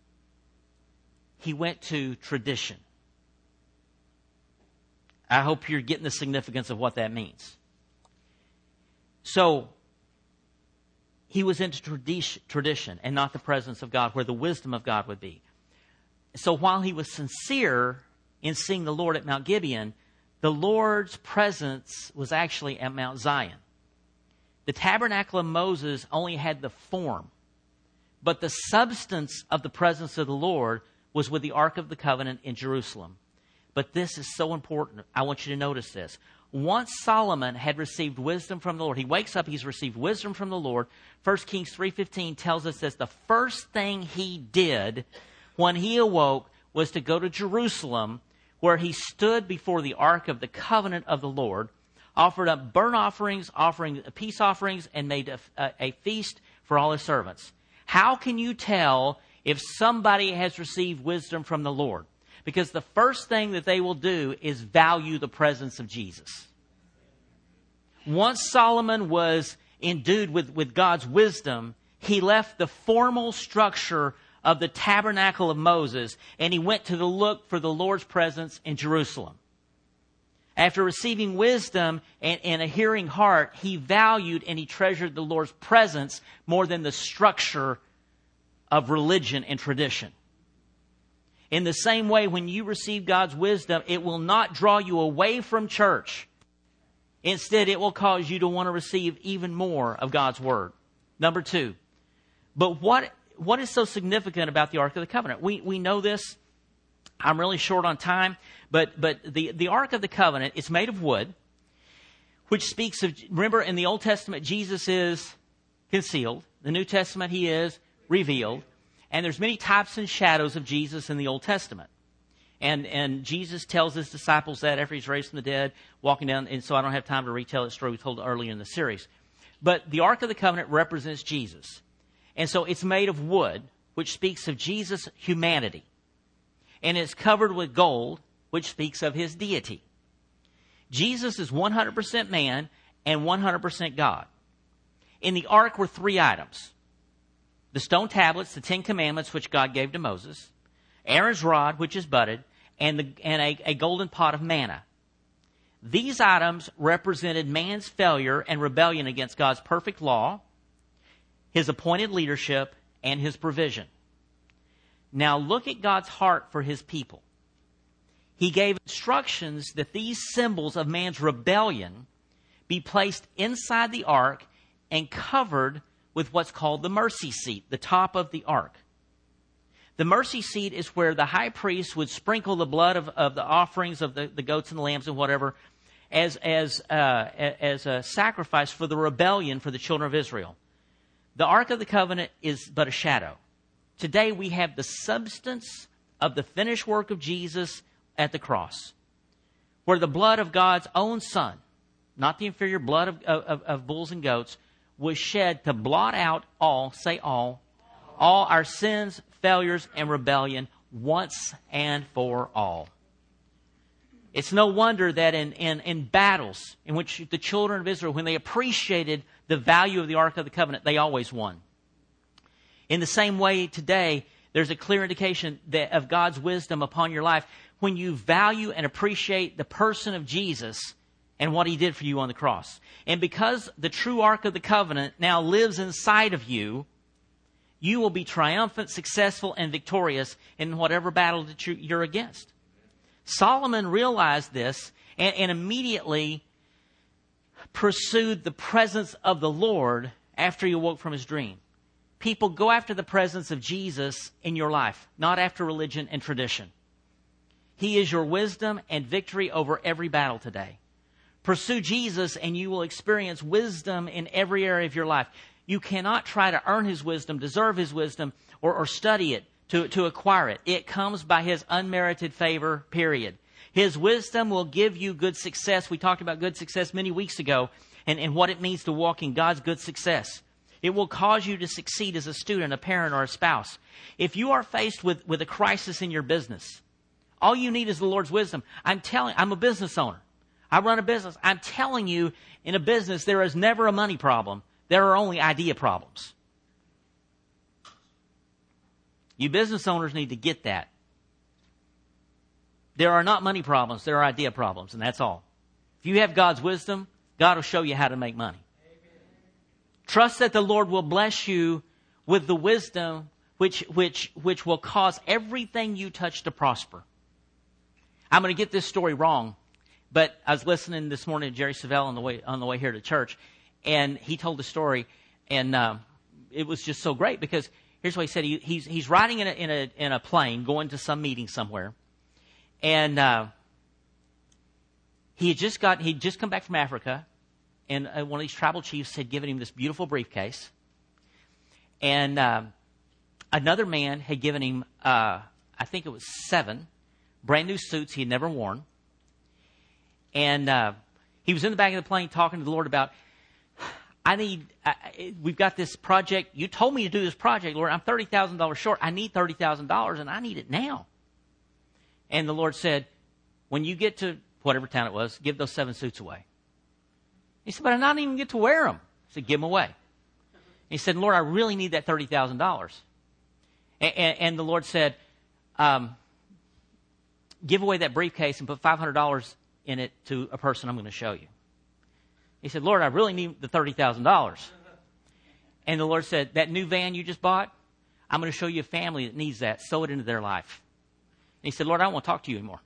He went to tradition. I hope you're getting the significance of what that means. So, he was into tradition, tradition and not the presence of God, where the wisdom of God would be. So while he was sincere in seeing the Lord at Mount Gibeon, the Lord's presence was actually at Mount Zion. The tabernacle of Moses only had the form, but the substance of the presence of the Lord was with the Ark of the Covenant in Jerusalem. But this is so important. I want you to notice this. Once Solomon had received wisdom from the Lord, he wakes up, he's received wisdom from the Lord. First Kings three fifteen tells us that the first thing he did when he awoke was to go to Jerusalem, where he stood before the Ark of the Covenant of the Lord, offered up burnt offerings, offering peace offerings, and made a, a, a feast for all his servants. How can you tell if somebody has received wisdom from the Lord? Because the first thing that they will do is value the presence of Jesus. Once Solomon was endued with, with God's wisdom, he left the formal structure of the tabernacle of Moses, and he went to the look for the Lord's presence in Jerusalem. After receiving wisdom and, and a hearing heart, he valued and he treasured the Lord's presence more than the structure of religion and tradition. In the same way, when you receive God's wisdom, it will not draw you away from church. Instead, it will cause you to want to receive even more of God's Word. Number two, but what what is so significant about the Ark of the Covenant? We we know this. I'm really short on time, but but the, the Ark of the Covenant is made of wood, which speaks of, remember in the Old Testament, Jesus is concealed. The New Testament, He is revealed. And there's many types and shadows of Jesus in the Old Testament. And and Jesus tells His disciples that after He's raised from the dead, walking down, and so I don't have time to retell that story we told earlier in the series. But the Ark of the Covenant represents Jesus. And so it's made of wood, which speaks of Jesus' humanity. And it's covered with gold, which speaks of His deity. Jesus is one hundred percent man and one hundred percent God. In the ark were three items. The stone tablets, the Ten Commandments, which God gave to Moses. Aaron's rod, which is budded. And, the, and a, a golden pot of manna. These items represented man's failure and rebellion against God's perfect law, His appointed leadership, and His provision. Now look at God's heart for His people. He gave instructions that these symbols of man's rebellion be placed inside the ark and covered with what's called the mercy seat, the top of the ark. The mercy seat is where the high priest would sprinkle the blood of, of the offerings of the, the goats and the lambs and whatever as, as, uh, as a sacrifice for the rebellion for the children of Israel. The Ark of the Covenant is but a shadow. Today we have the substance of the finished work of Jesus at the cross, where the blood of God's own Son, not the inferior blood of, of, of bulls and goats, was shed to blot out all, say all, all our sins, failures, and rebellion once and for all. It's no wonder that in, in, in battles in which the children of Israel, when they appreciated the value of the Ark of the Covenant, they always won. In the same way today, there's a clear indication that of God's wisdom upon your life when you value and appreciate the person of Jesus and what He did for you on the cross. And because the true Ark of the Covenant now lives inside of you, you will be triumphant, successful, and victorious in whatever battle that you're against. Solomon realized this and, and immediately pursued the presence of the Lord after he awoke from his dream. People, go after the presence of Jesus in your life, not after religion and tradition. He is your wisdom and victory over every battle today. Pursue Jesus and you will experience wisdom in every area of your life. You cannot try to earn His wisdom, deserve His wisdom, or, or study it to, to acquire it. It comes by His unmerited favor, period. His wisdom will give you good success. We talked about good success many weeks ago and, and what it means to walk in God's good success. It will cause you to succeed as a student, a parent, or a spouse. If you are faced with, with a crisis in your business, all you need is the Lord's wisdom. I'm telling, I'm a business owner. I run a business. I'm telling you, in a business, there is never a money problem. There are only idea problems. You business owners need to get that. There are not money problems. There are idea problems, and that's all. If you have God's wisdom, God will show you how to make money. Amen. Trust that the Lord will bless you with the wisdom which, which, which will cause everything you touch to prosper. I'm going to get this story wrong, but I was listening this morning to Jerry Savelle on the way on the way here to church, and he told the story, and uh, it was just so great because here's what he said: he, he's he's riding in a in a in a plane going to some meeting somewhere, and uh, he had just got he'd just come back from Africa, and uh, one of these tribal chiefs had given him this beautiful briefcase, and uh, another man had given him uh, I think it was seven brand new suits he had never worn. And uh, he was in the back of the plane talking to the Lord about, I need, I, we've got this project. You told me to do this project, Lord. I'm thirty thousand dollars short. I need thirty thousand dollars, and I need it now. And the Lord said, when you get to whatever town it was, give those seven suits away. He said, but I don't even get to wear them. I said, give them away. He said, Lord, I really need that thirty thousand dollars. And, and, and the Lord said, um, give away that briefcase and put five hundred dollars in it to a person I'm going to show you. He said, Lord, I really need the thirty thousand dollars. And the Lord said, that new van you just bought, I'm going to show you a family that needs that. Sow it into their life. And he said, Lord, I don't want to talk to you anymore.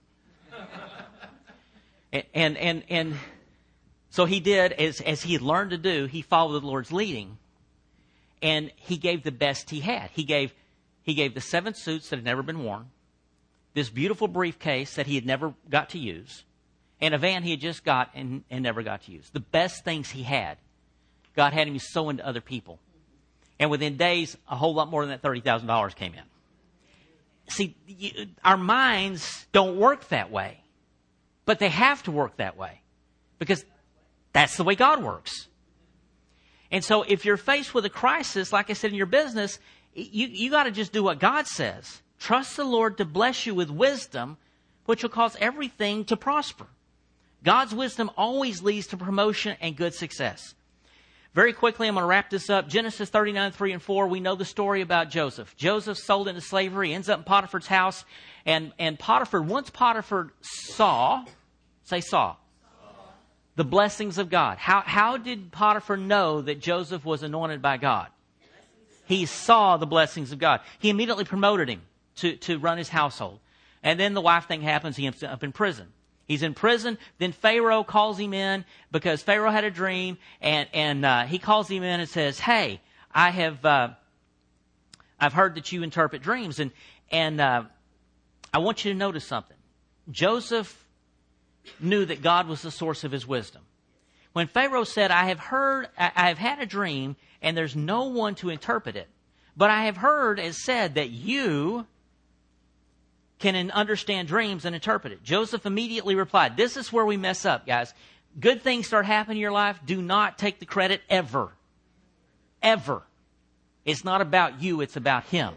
and, and, and, and so he did, as, as he had learned to do, he followed the Lord's leading. And he gave the best he had. He gave, he gave the seven suits that had never been worn, this beautiful briefcase that he had never got to use, and a van he had just got and, and never got to use. The best things he had, God had him sow into other people. And within days, a whole lot more than that thirty thousand dollars came in. See, you, our minds don't work that way. But they have to work that way. Because that's the way God works. And so if you're faced with a crisis, like I said in your business, you, you got to just do what God says. Trust the Lord to bless you with wisdom, which will cause everything to prosper. God's wisdom always leads to promotion and good success. Very quickly, I'm going to wrap this up. Genesis thirty-nine, three and four, we know the story about Joseph. Joseph sold into slavery, ends up in Potiphar's house. And, and Potiphar, once Potiphar saw, say saw, saw, the blessings of God. How, how did Potiphar know that Joseph was anointed by God? He saw the blessings of God. He immediately promoted him to, to run his household. And then the wife thing happens. He ends up in prison. He's in prison. Then Pharaoh calls him in because Pharaoh had a dream. And, and uh, he calls him in and says, hey, I have uh, I've heard that you interpret dreams. And, and uh, I want you to notice something. Joseph knew that God was the source of his wisdom. When Pharaoh said, I have heard, I have had a dream, and there's no one to interpret it. But I have heard it said that you can understand dreams and interpret it. Joseph immediately replied, this is where we mess up, guys. Good things start happening in your life. Do not take the credit ever. Ever. It's not about you. It's about him.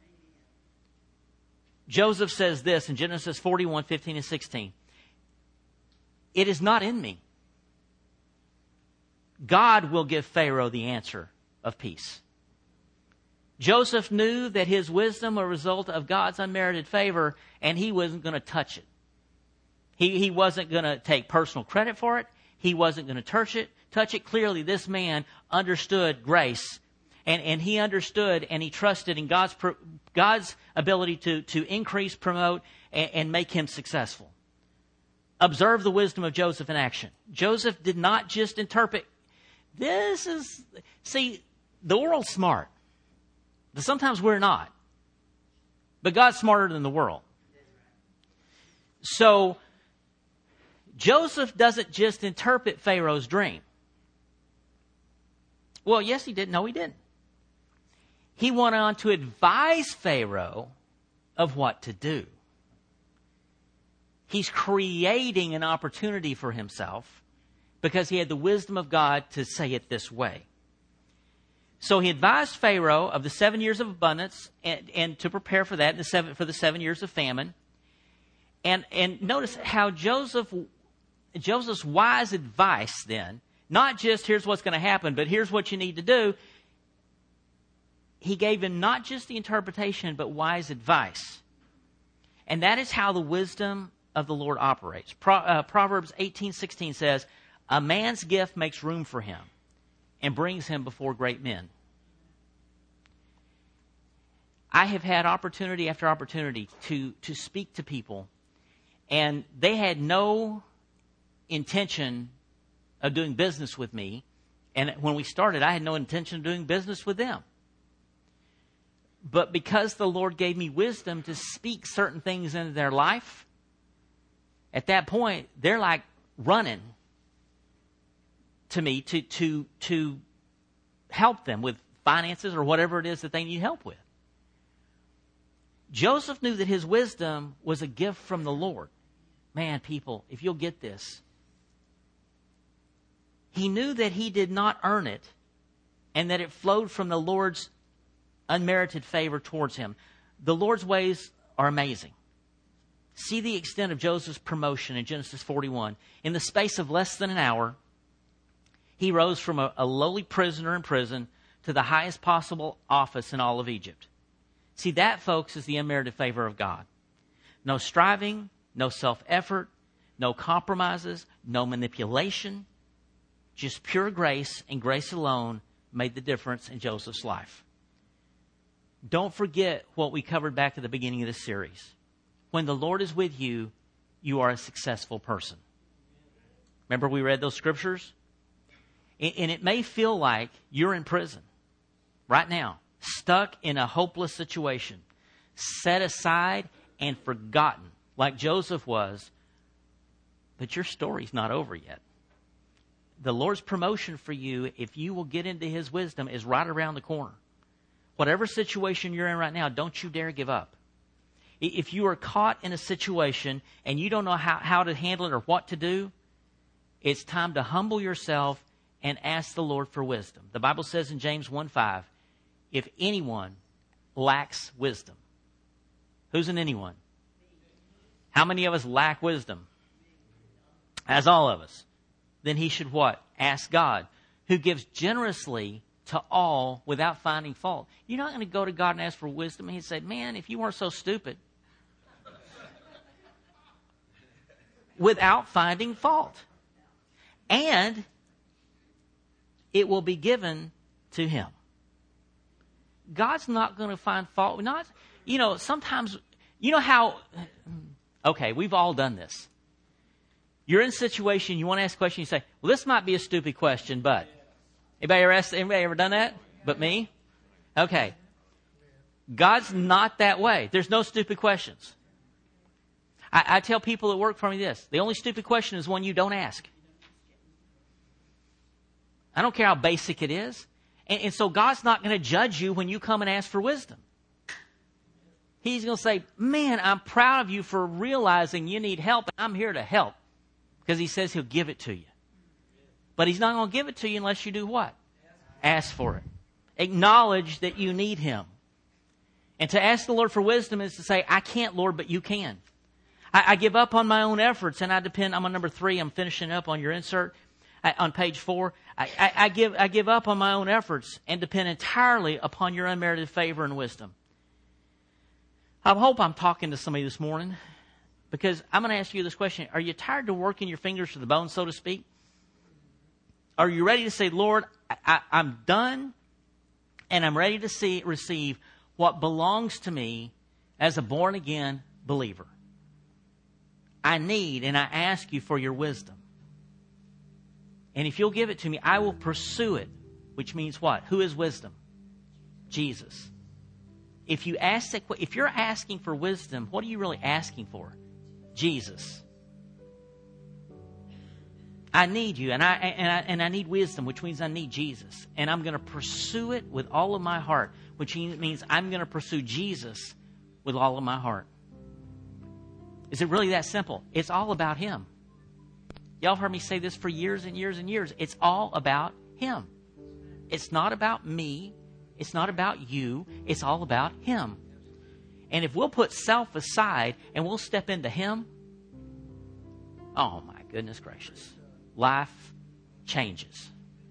Joseph says this in Genesis forty-one, fifteen and sixteen. It is not in me. God will give Pharaoh the answer of peace. Joseph knew that his wisdom was a result of God's unmerited favor, and he wasn't going to touch it. He, he wasn't going to take personal credit for it. He wasn't going to touch it. Touch it. Clearly, this man understood grace, and, and he understood and he trusted in God's God's ability to, to increase, promote, and, and make him successful. Observe the wisdom of Joseph in action. Joseph did not just interpret. This is, see, the world's smart. But sometimes we're not. But God's smarter than the world. So, Joseph doesn't just interpret Pharaoh's dream. Well, yes, he did. No, he didn't. He went on to advise Pharaoh of what to do. He's creating an opportunity for himself because he had the wisdom of God to say it this way. So he advised Pharaoh of the seven years of abundance and, and to prepare for that, and the seven, for the seven years of famine. And, and notice how Joseph, Joseph's wise advice then, not just here's what's going to happen, but here's what you need to do. He gave him not just the interpretation, but wise advice. And that is how the wisdom of the Lord operates. Pro, uh, Proverbs eighteen sixteen says, a man's gift makes room for him and brings him before great men. I have had opportunity after opportunity to, to speak to people, and they had no intention of doing business with me. And when we started, I had no intention of doing business with them. But because the Lord gave me wisdom to speak certain things into their life, at that point, they're like running to me to, to, to help them with finances or whatever it is that they need help with. Joseph knew that his wisdom was a gift from the Lord. Man, people, if you'll get this. He knew that he did not earn it and that it flowed from the Lord's unmerited favor towards him. The Lord's ways are amazing. See the extent of Joseph's promotion in Genesis forty-one. In the space of less than an hour, he rose from a, a lowly prisoner in prison to the highest possible office in all of Egypt. See, that, folks, is the unmerited favor of God. No striving, no self-effort, no compromises, no manipulation. Just pure grace, and grace alone made the difference in Joseph's life. Don't forget what we covered back at the beginning of this series. When the Lord is with you, you are a successful person. Remember we read those scriptures? And it may feel like you're in prison right now, stuck in a hopeless situation, set aside and forgotten like Joseph was, but your story's not over yet. The Lord's promotion for you, if you will get into his wisdom, is right around the corner. Whatever situation you're in right now, don't you dare give up. If you are caught in a situation and you don't know how, how to handle it or what to do, it's time to humble yourself and ask the Lord for wisdom. The Bible says in James one five, if anyone lacks wisdom. Who's an anyone? How many of us lack wisdom? As all of us. Then he should what? Ask God, who gives generously to all without finding fault. You're not going to go to God and ask for wisdom and he'd say, man, if you weren't so stupid. Without finding fault. And it will be given to him. God's not going to find fault. Not, you know, sometimes, you know how, okay, we've all done this. You're in a situation, you want to ask a question, you say, well, this might be a stupid question, but. Anybody ever asked, anybody ever done that? But me? Okay. God's not that way. There's no stupid questions. I, I tell people that work for me this. The only stupid question is one you don't ask. I don't care how basic it is. And, and so God's not going to judge you when you come and ask for wisdom. He's going to say, man, I'm proud of you for realizing you need help. And I'm here to help. Because he says he'll give it to you. But he's not going to give it to you unless you do what? Ask for it. Acknowledge that you need him. And to ask the Lord for wisdom is to say, I can't, Lord, but you can. I, I give up on my own efforts and I depend, I'm on number three, I'm finishing up on your insert. I, on page four, I, I, I give I give up on my own efforts and depend entirely upon your unmerited favor and wisdom. I hope I'm talking to somebody this morning, because I'm going to ask you this question. Are you tired of working your fingers to the bone, so to speak? Are you ready to say, Lord, I, I, I'm done and I'm ready to see receive what belongs to me as a born-again believer? I need and I ask you for your wisdom. And if you'll give it to me, I will pursue it. Which means what? Who is wisdom? Jesus. If you ask that, if you're asking for wisdom, what are you really asking for? Jesus. I need you, and I and I and I need wisdom, which means I need Jesus, and I'm going to pursue it with all of my heart, which means I'm going to pursue Jesus with all of my heart. Is it really that simple? It's all about him. Y'all heard me say this for years and years and years. It's all about him. It's not about me. It's not about you. It's all about him. And if we'll put self aside and we'll step into him, oh my goodness gracious, life changes.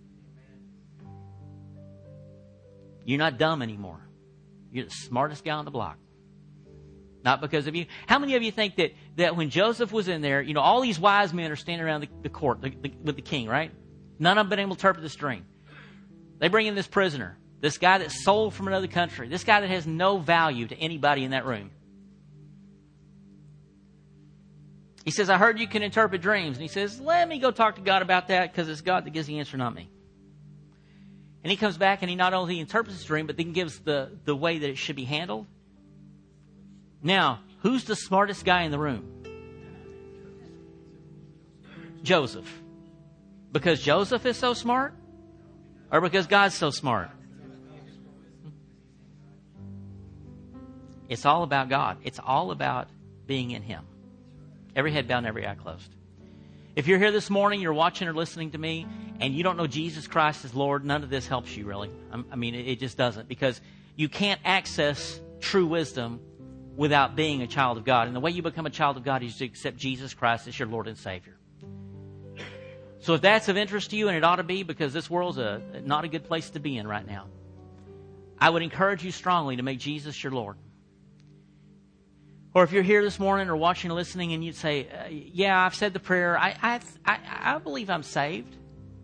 You're not dumb anymore. You're the smartest guy on the block. Not because of you. How many of you think that, that when Joseph was in there, you know, all these wise men are standing around the, the court the, the, with the king, right? None of them been able to interpret this dream. They bring in this prisoner, this guy that's sold from another country, this guy that has no value to anybody in that room. He says, I heard you can interpret dreams. And he says, let me go talk to God about that, because it's God that gives the answer, not me. And he comes back and he not only interprets the dream, but then gives the, the way that it should be handled. Now, who's the smartest guy in the room? Joseph. Because Joseph is so smart? Or because God's so smart? It's all about God. It's all about being in him. Every head bowed and every eye closed. If you're here this morning, you're watching or listening to me, and you don't know Jesus Christ as Lord, none of this helps you really. I mean, it just doesn't. Because you can't access true wisdom without being a child of God. And the way you become a child of God is to accept Jesus Christ as your Lord and Savior. So if that's of interest to you, and it ought to be, because this world's a, not a good place to be in right now, I would encourage you strongly to make Jesus your Lord. Or if you're here this morning or watching or listening and you'd say, uh, yeah, I've said the prayer. I, I, I, I believe I'm saved.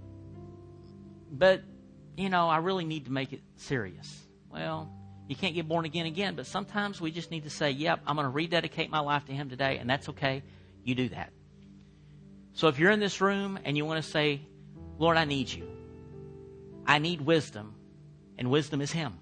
But, you know, I really need to make it serious. Well, you can't get born again again, but sometimes we just need to say, yep, I'm going to rededicate my life to him today, and that's okay. You do that. So if you're in this room and you want to say, Lord, I need you. I need wisdom, and wisdom is him.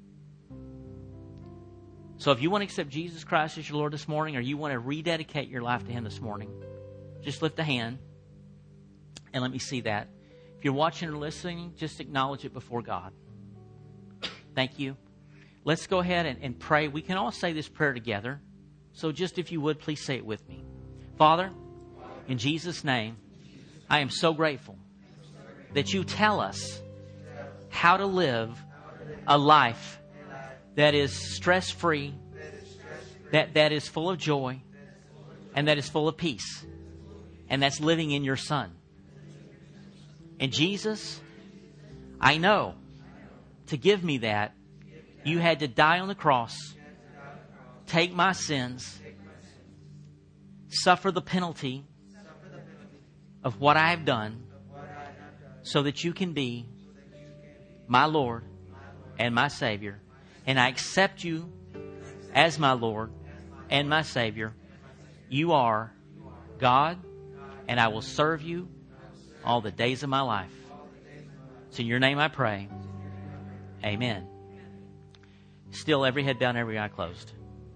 So if you want to accept Jesus Christ as your Lord this morning, or you want to rededicate your life to him this morning, just lift a hand and let me see that. If you're watching or listening, just acknowledge it before God. Thank you. Let's go ahead and, and pray. We can all say this prayer together. So just if you would, please say it with me. Father, in Jesus' name, I am so grateful that you tell us how to live a life that is stress-free, that, that is full of joy, and that is full of peace. And that's living in your Son. And Jesus, I know to give me that, you had to die on the cross, take my sins, suffer the penalty of what I have done, so that you can be my Lord and my Savior. And I accept you as my Lord and my Savior. You are God, and I will serve you all the days of my life. It's in your name I pray. Amen. Still, every head down, every eye closed.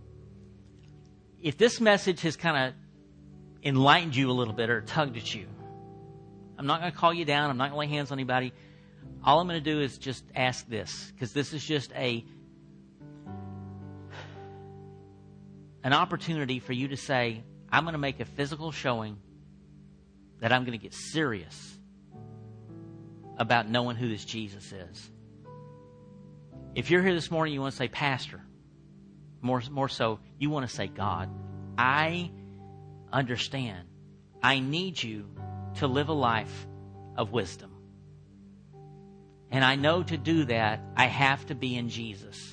If this message has kind of enlightened you a little bit or tugged at you, I'm not going to call you down. I'm not going to lay hands on anybody. All I'm going to do is just ask this, because this is just a an opportunity for you to say, I'm going to make a physical showing that I'm going to get serious about knowing who this Jesus is. If you're here this morning, you want to say, Pastor, more, more so, you want to say, God, I understand. I need you to live a life of wisdom. And I know to do that, I have to be in Jesus.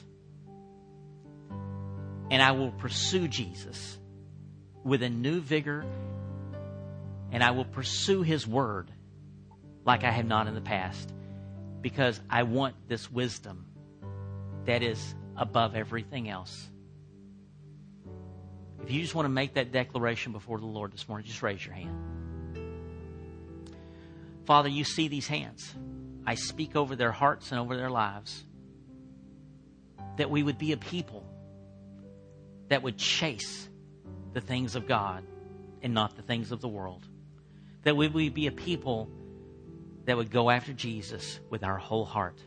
And I will pursue Jesus with a new vigor, and I will pursue His Word like I have not in the past, because I want this wisdom that is above everything else. If you just want to make that declaration before the Lord this morning, just raise your hand. Father, you see these hands. I speak over their hearts and over their lives, that we would be a people that would chase the things of God and not the things of the world. That we would be a people that would go after Jesus with our whole heart.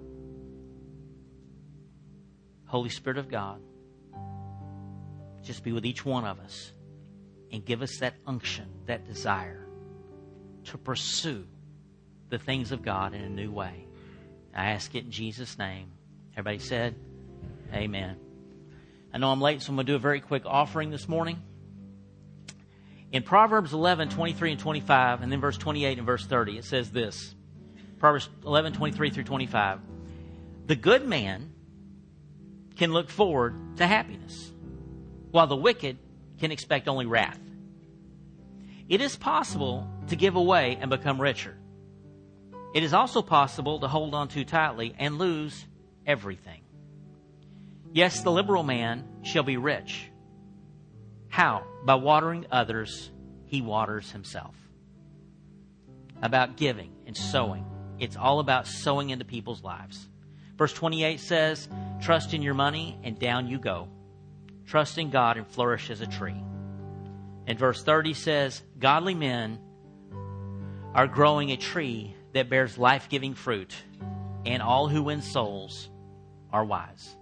Holy Spirit of God, just be with each one of us and give us that unction, that desire to pursue the things of God in a new way. I ask it in Jesus' name. Everybody said, amen. I know I'm late, so I'm going to do a very quick offering this morning. In Proverbs eleven, twenty-three and twenty-five, and then verse twenty-eight and verse thirty, it says this. Proverbs eleven, twenty-three through twenty-five. The good man can look forward to happiness, while the wicked can expect only wrath. It is possible to give away and become richer. It is also possible to hold on too tightly and lose everything. Yes, the liberal man shall be rich. How? By watering others, he waters himself. About giving and sowing. It's all about sowing into people's lives. Verse twenty-eight says, trust in your money and down you go. Trust in God and flourish as a tree. And verse thirty says, godly men are growing a tree that bears life-giving fruit, and all who win souls are wise.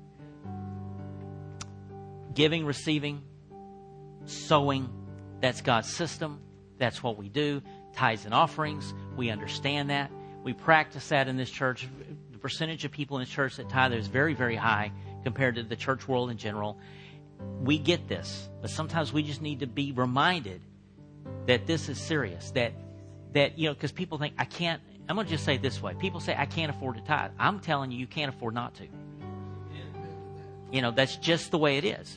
Giving, receiving, sowing, that's God's system. That's what we do. Tithes and offerings, we understand that. We practice that in this church. The percentage of people in the church that tithe is very, very high compared to the church world in general. We get this, but sometimes we just need to be reminded that this is serious. That, that you know, because people think, I can't, I'm going to just say it this way. People say, I can't afford to tithe. I'm telling you, you can't afford not to. You know, that's just the way it is.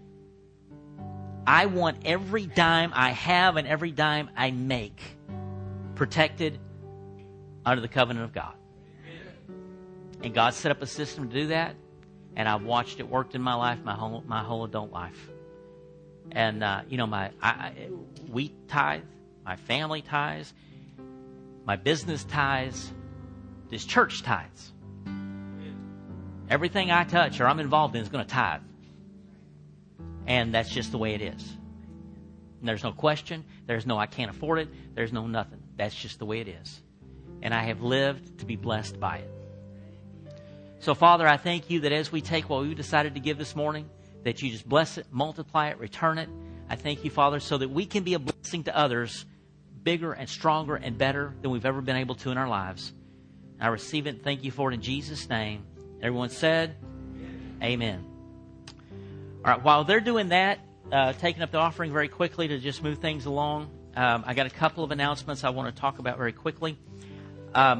I want every dime I have and every dime I make protected under the covenant of God. And God set up a system to do that, and I've watched it worked in my life, my whole my whole adult life. And uh, you know, my I, I, we tithe, my family tithes, my business tithes, this church tithes. Everything I touch or I'm involved in is going to tithe. And that's just the way it is. And there's no question. There's no I can't afford it. There's no nothing. That's just the way it is. And I have lived to be blessed by it. So, Father, I thank you that as we take what we decided to give this morning, that you just bless it, multiply it, return it. I thank you, Father, so that we can be a blessing to others, bigger and stronger and better than we've ever been able to in our lives. I receive it and thank you for it in Jesus' name. Everyone said, amen. All right, while they're doing that, uh, taking up the offering very quickly to just move things along, um, I got a couple of announcements I want to talk about very quickly. Um,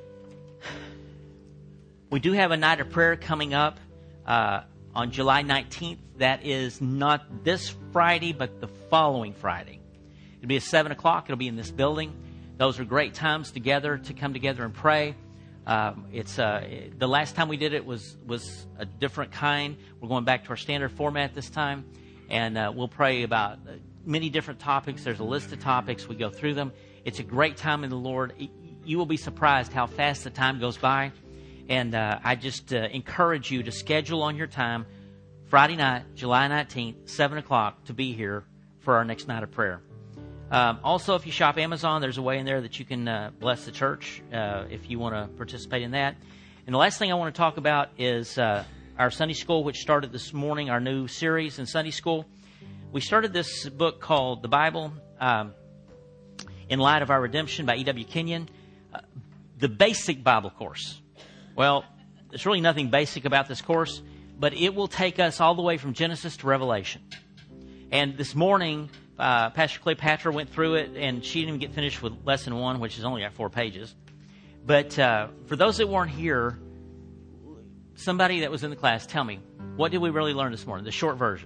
we do have a night of prayer coming up uh, on July nineteenth. That is not this Friday, but the following Friday. It'll be at seven o'clock. It'll be in this building. Those are great times together to come together and pray. Um, it's uh, the last time we did it was was a different kind. We're going back to our standard format this time, and uh, we'll pray about many different topics. There's a list of topics. We go through them. It's a great time in the Lord. You will be surprised how fast the time goes by, and uh, I just uh, encourage you to schedule on your time Friday night, July nineteenth, seven o'clock, to be here for our next night of prayer. Um, also, if you shop Amazon, there's a way in there that you can uh, bless the church uh, if you want to participate in that. And the last thing I want to talk about is uh, our Sunday school, which started this morning, our new series in Sunday school. We started this book called The Bible um, in Light of Our Redemption by E W Kenyon. Uh, the basic Bible course. Well, there's really nothing basic about this course, but it will take us all the way from Genesis to Revelation. And this morning, uh, Pastor Cleopatra went through it, and she didn't even get finished with lesson one, which has only got four pages. But uh, for those that weren't here, somebody that was in the class, tell me, what did we really learn this morning? The short version.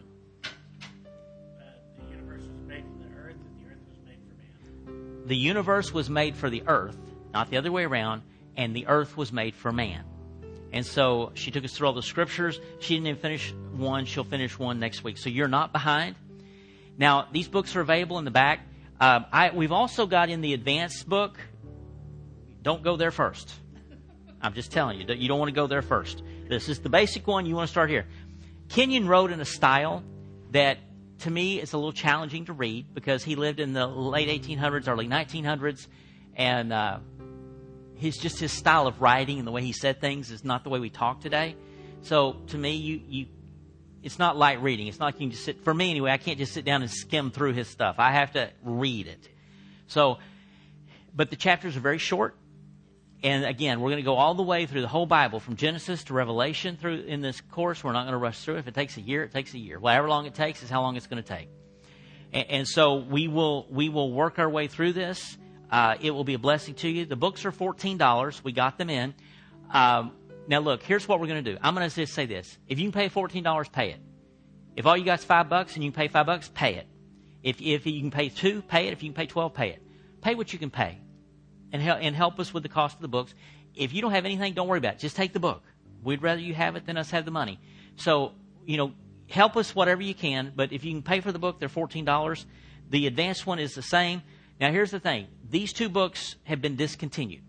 Uh, the universe was made for the earth, and the earth was made for man. The universe was made for the earth, not the other way around, and the earth was made for man. And so she took us through all the scriptures. She didn't even finish one. She'll finish one next week. So you're not behind. Now, these books are available in the back. Uh, I, we've also got in the advanced book. Don't go there first. I'm just telling you, you don't want to go there first. This is the basic one. You want to start here. Kenyon wrote in a style that, to me, is a little challenging to read because he lived in the late eighteen hundreds, early nineteen hundreds, and uh, his just his style of writing and the way he said things is not the way we talk today. So, to me, you you it's not light reading. It's not like you can just sit. For me, anyway, I can't just sit down and skim through his stuff. I have to read it. So, but the chapters are very short. And again, we're going to go all the way through the whole Bible, from Genesis to Revelation through in this course. We're not going to rush through it. If it takes a year, it takes a year. However long it takes is how long it's going to take. And, and so we will we will work our way through this. Uh, it will be a blessing to you. The books are fourteen dollars. We got them in. Um, now, look, here's what we're going to do. I'm going to just say this. If you can pay fourteen dollars, pay it. If all you got is five bucks and you can pay five bucks, pay it. If, if you can pay two, pay it. If you can pay twelve, pay it. Pay what you can pay. And help, and help us with the cost of the books. If you don't have anything, don't worry about it. Just take the book. We'd rather you have it than us have the money. So, you know, help us whatever you can. But if you can pay for the book, they're fourteen dollars. The advanced one is the same. Now, here's the thing. These two books have been discontinued.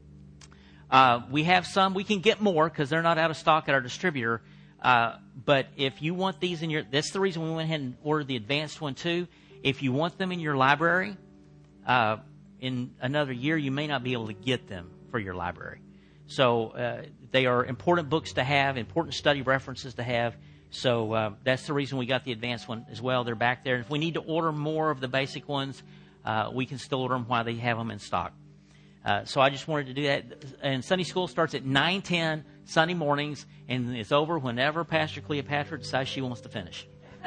Uh, we have some. We can get more because they're not out of stock at our distributor. Uh, but if you want these in your... That's the reason we went ahead and ordered the advanced one, too. If you want them in your library... Uh, in another year, you may not be able to get them for your library. So uh, they are important books to have, important study references to have. So uh, that's the reason we got the advanced one as well. They're back there. If we need to order more of the basic ones, uh, we can still order them while they have them in stock. Uh, so I just wanted to do that. And Sunday school starts at nine ten Sunday mornings, and it's over whenever Pastor Cleopatra decides she wants to finish.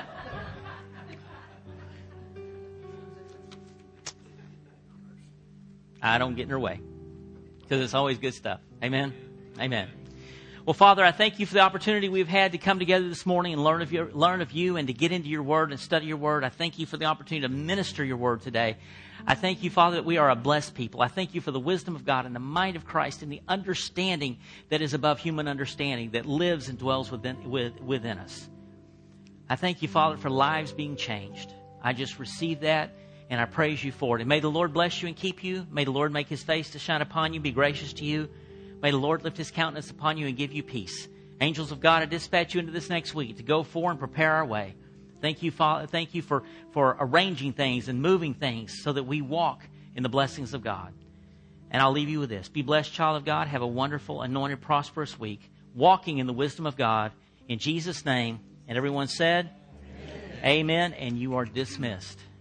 I don't get in her way because it's always good stuff. Amen? Amen. Well, Father, I thank you for the opportunity we've had to come together this morning and learn of you, learn of you and to get into your word and study your word. I thank you for the opportunity to minister your word today. I thank you, Father, that we are a blessed people. I thank you for the wisdom of God and the mind of Christ and the understanding that is above human understanding that lives and dwells within, with, within us. I thank you, Father, for lives being changed. I just receive that. And I praise you for it. And may the Lord bless you and keep you. May the Lord make his face to shine upon you, be gracious to you. May the Lord lift his countenance upon you and give you peace. Angels of God, I dispatch you into this next week to go for and prepare our way. Thank you, Father. Thank you for, for arranging things and moving things so that we walk in the blessings of God. And I'll leave you with this. Be blessed, child of God. Have a wonderful, anointed, prosperous week, walking in the wisdom of God. In Jesus' name. And everyone said, Amen. Amen. And you are dismissed.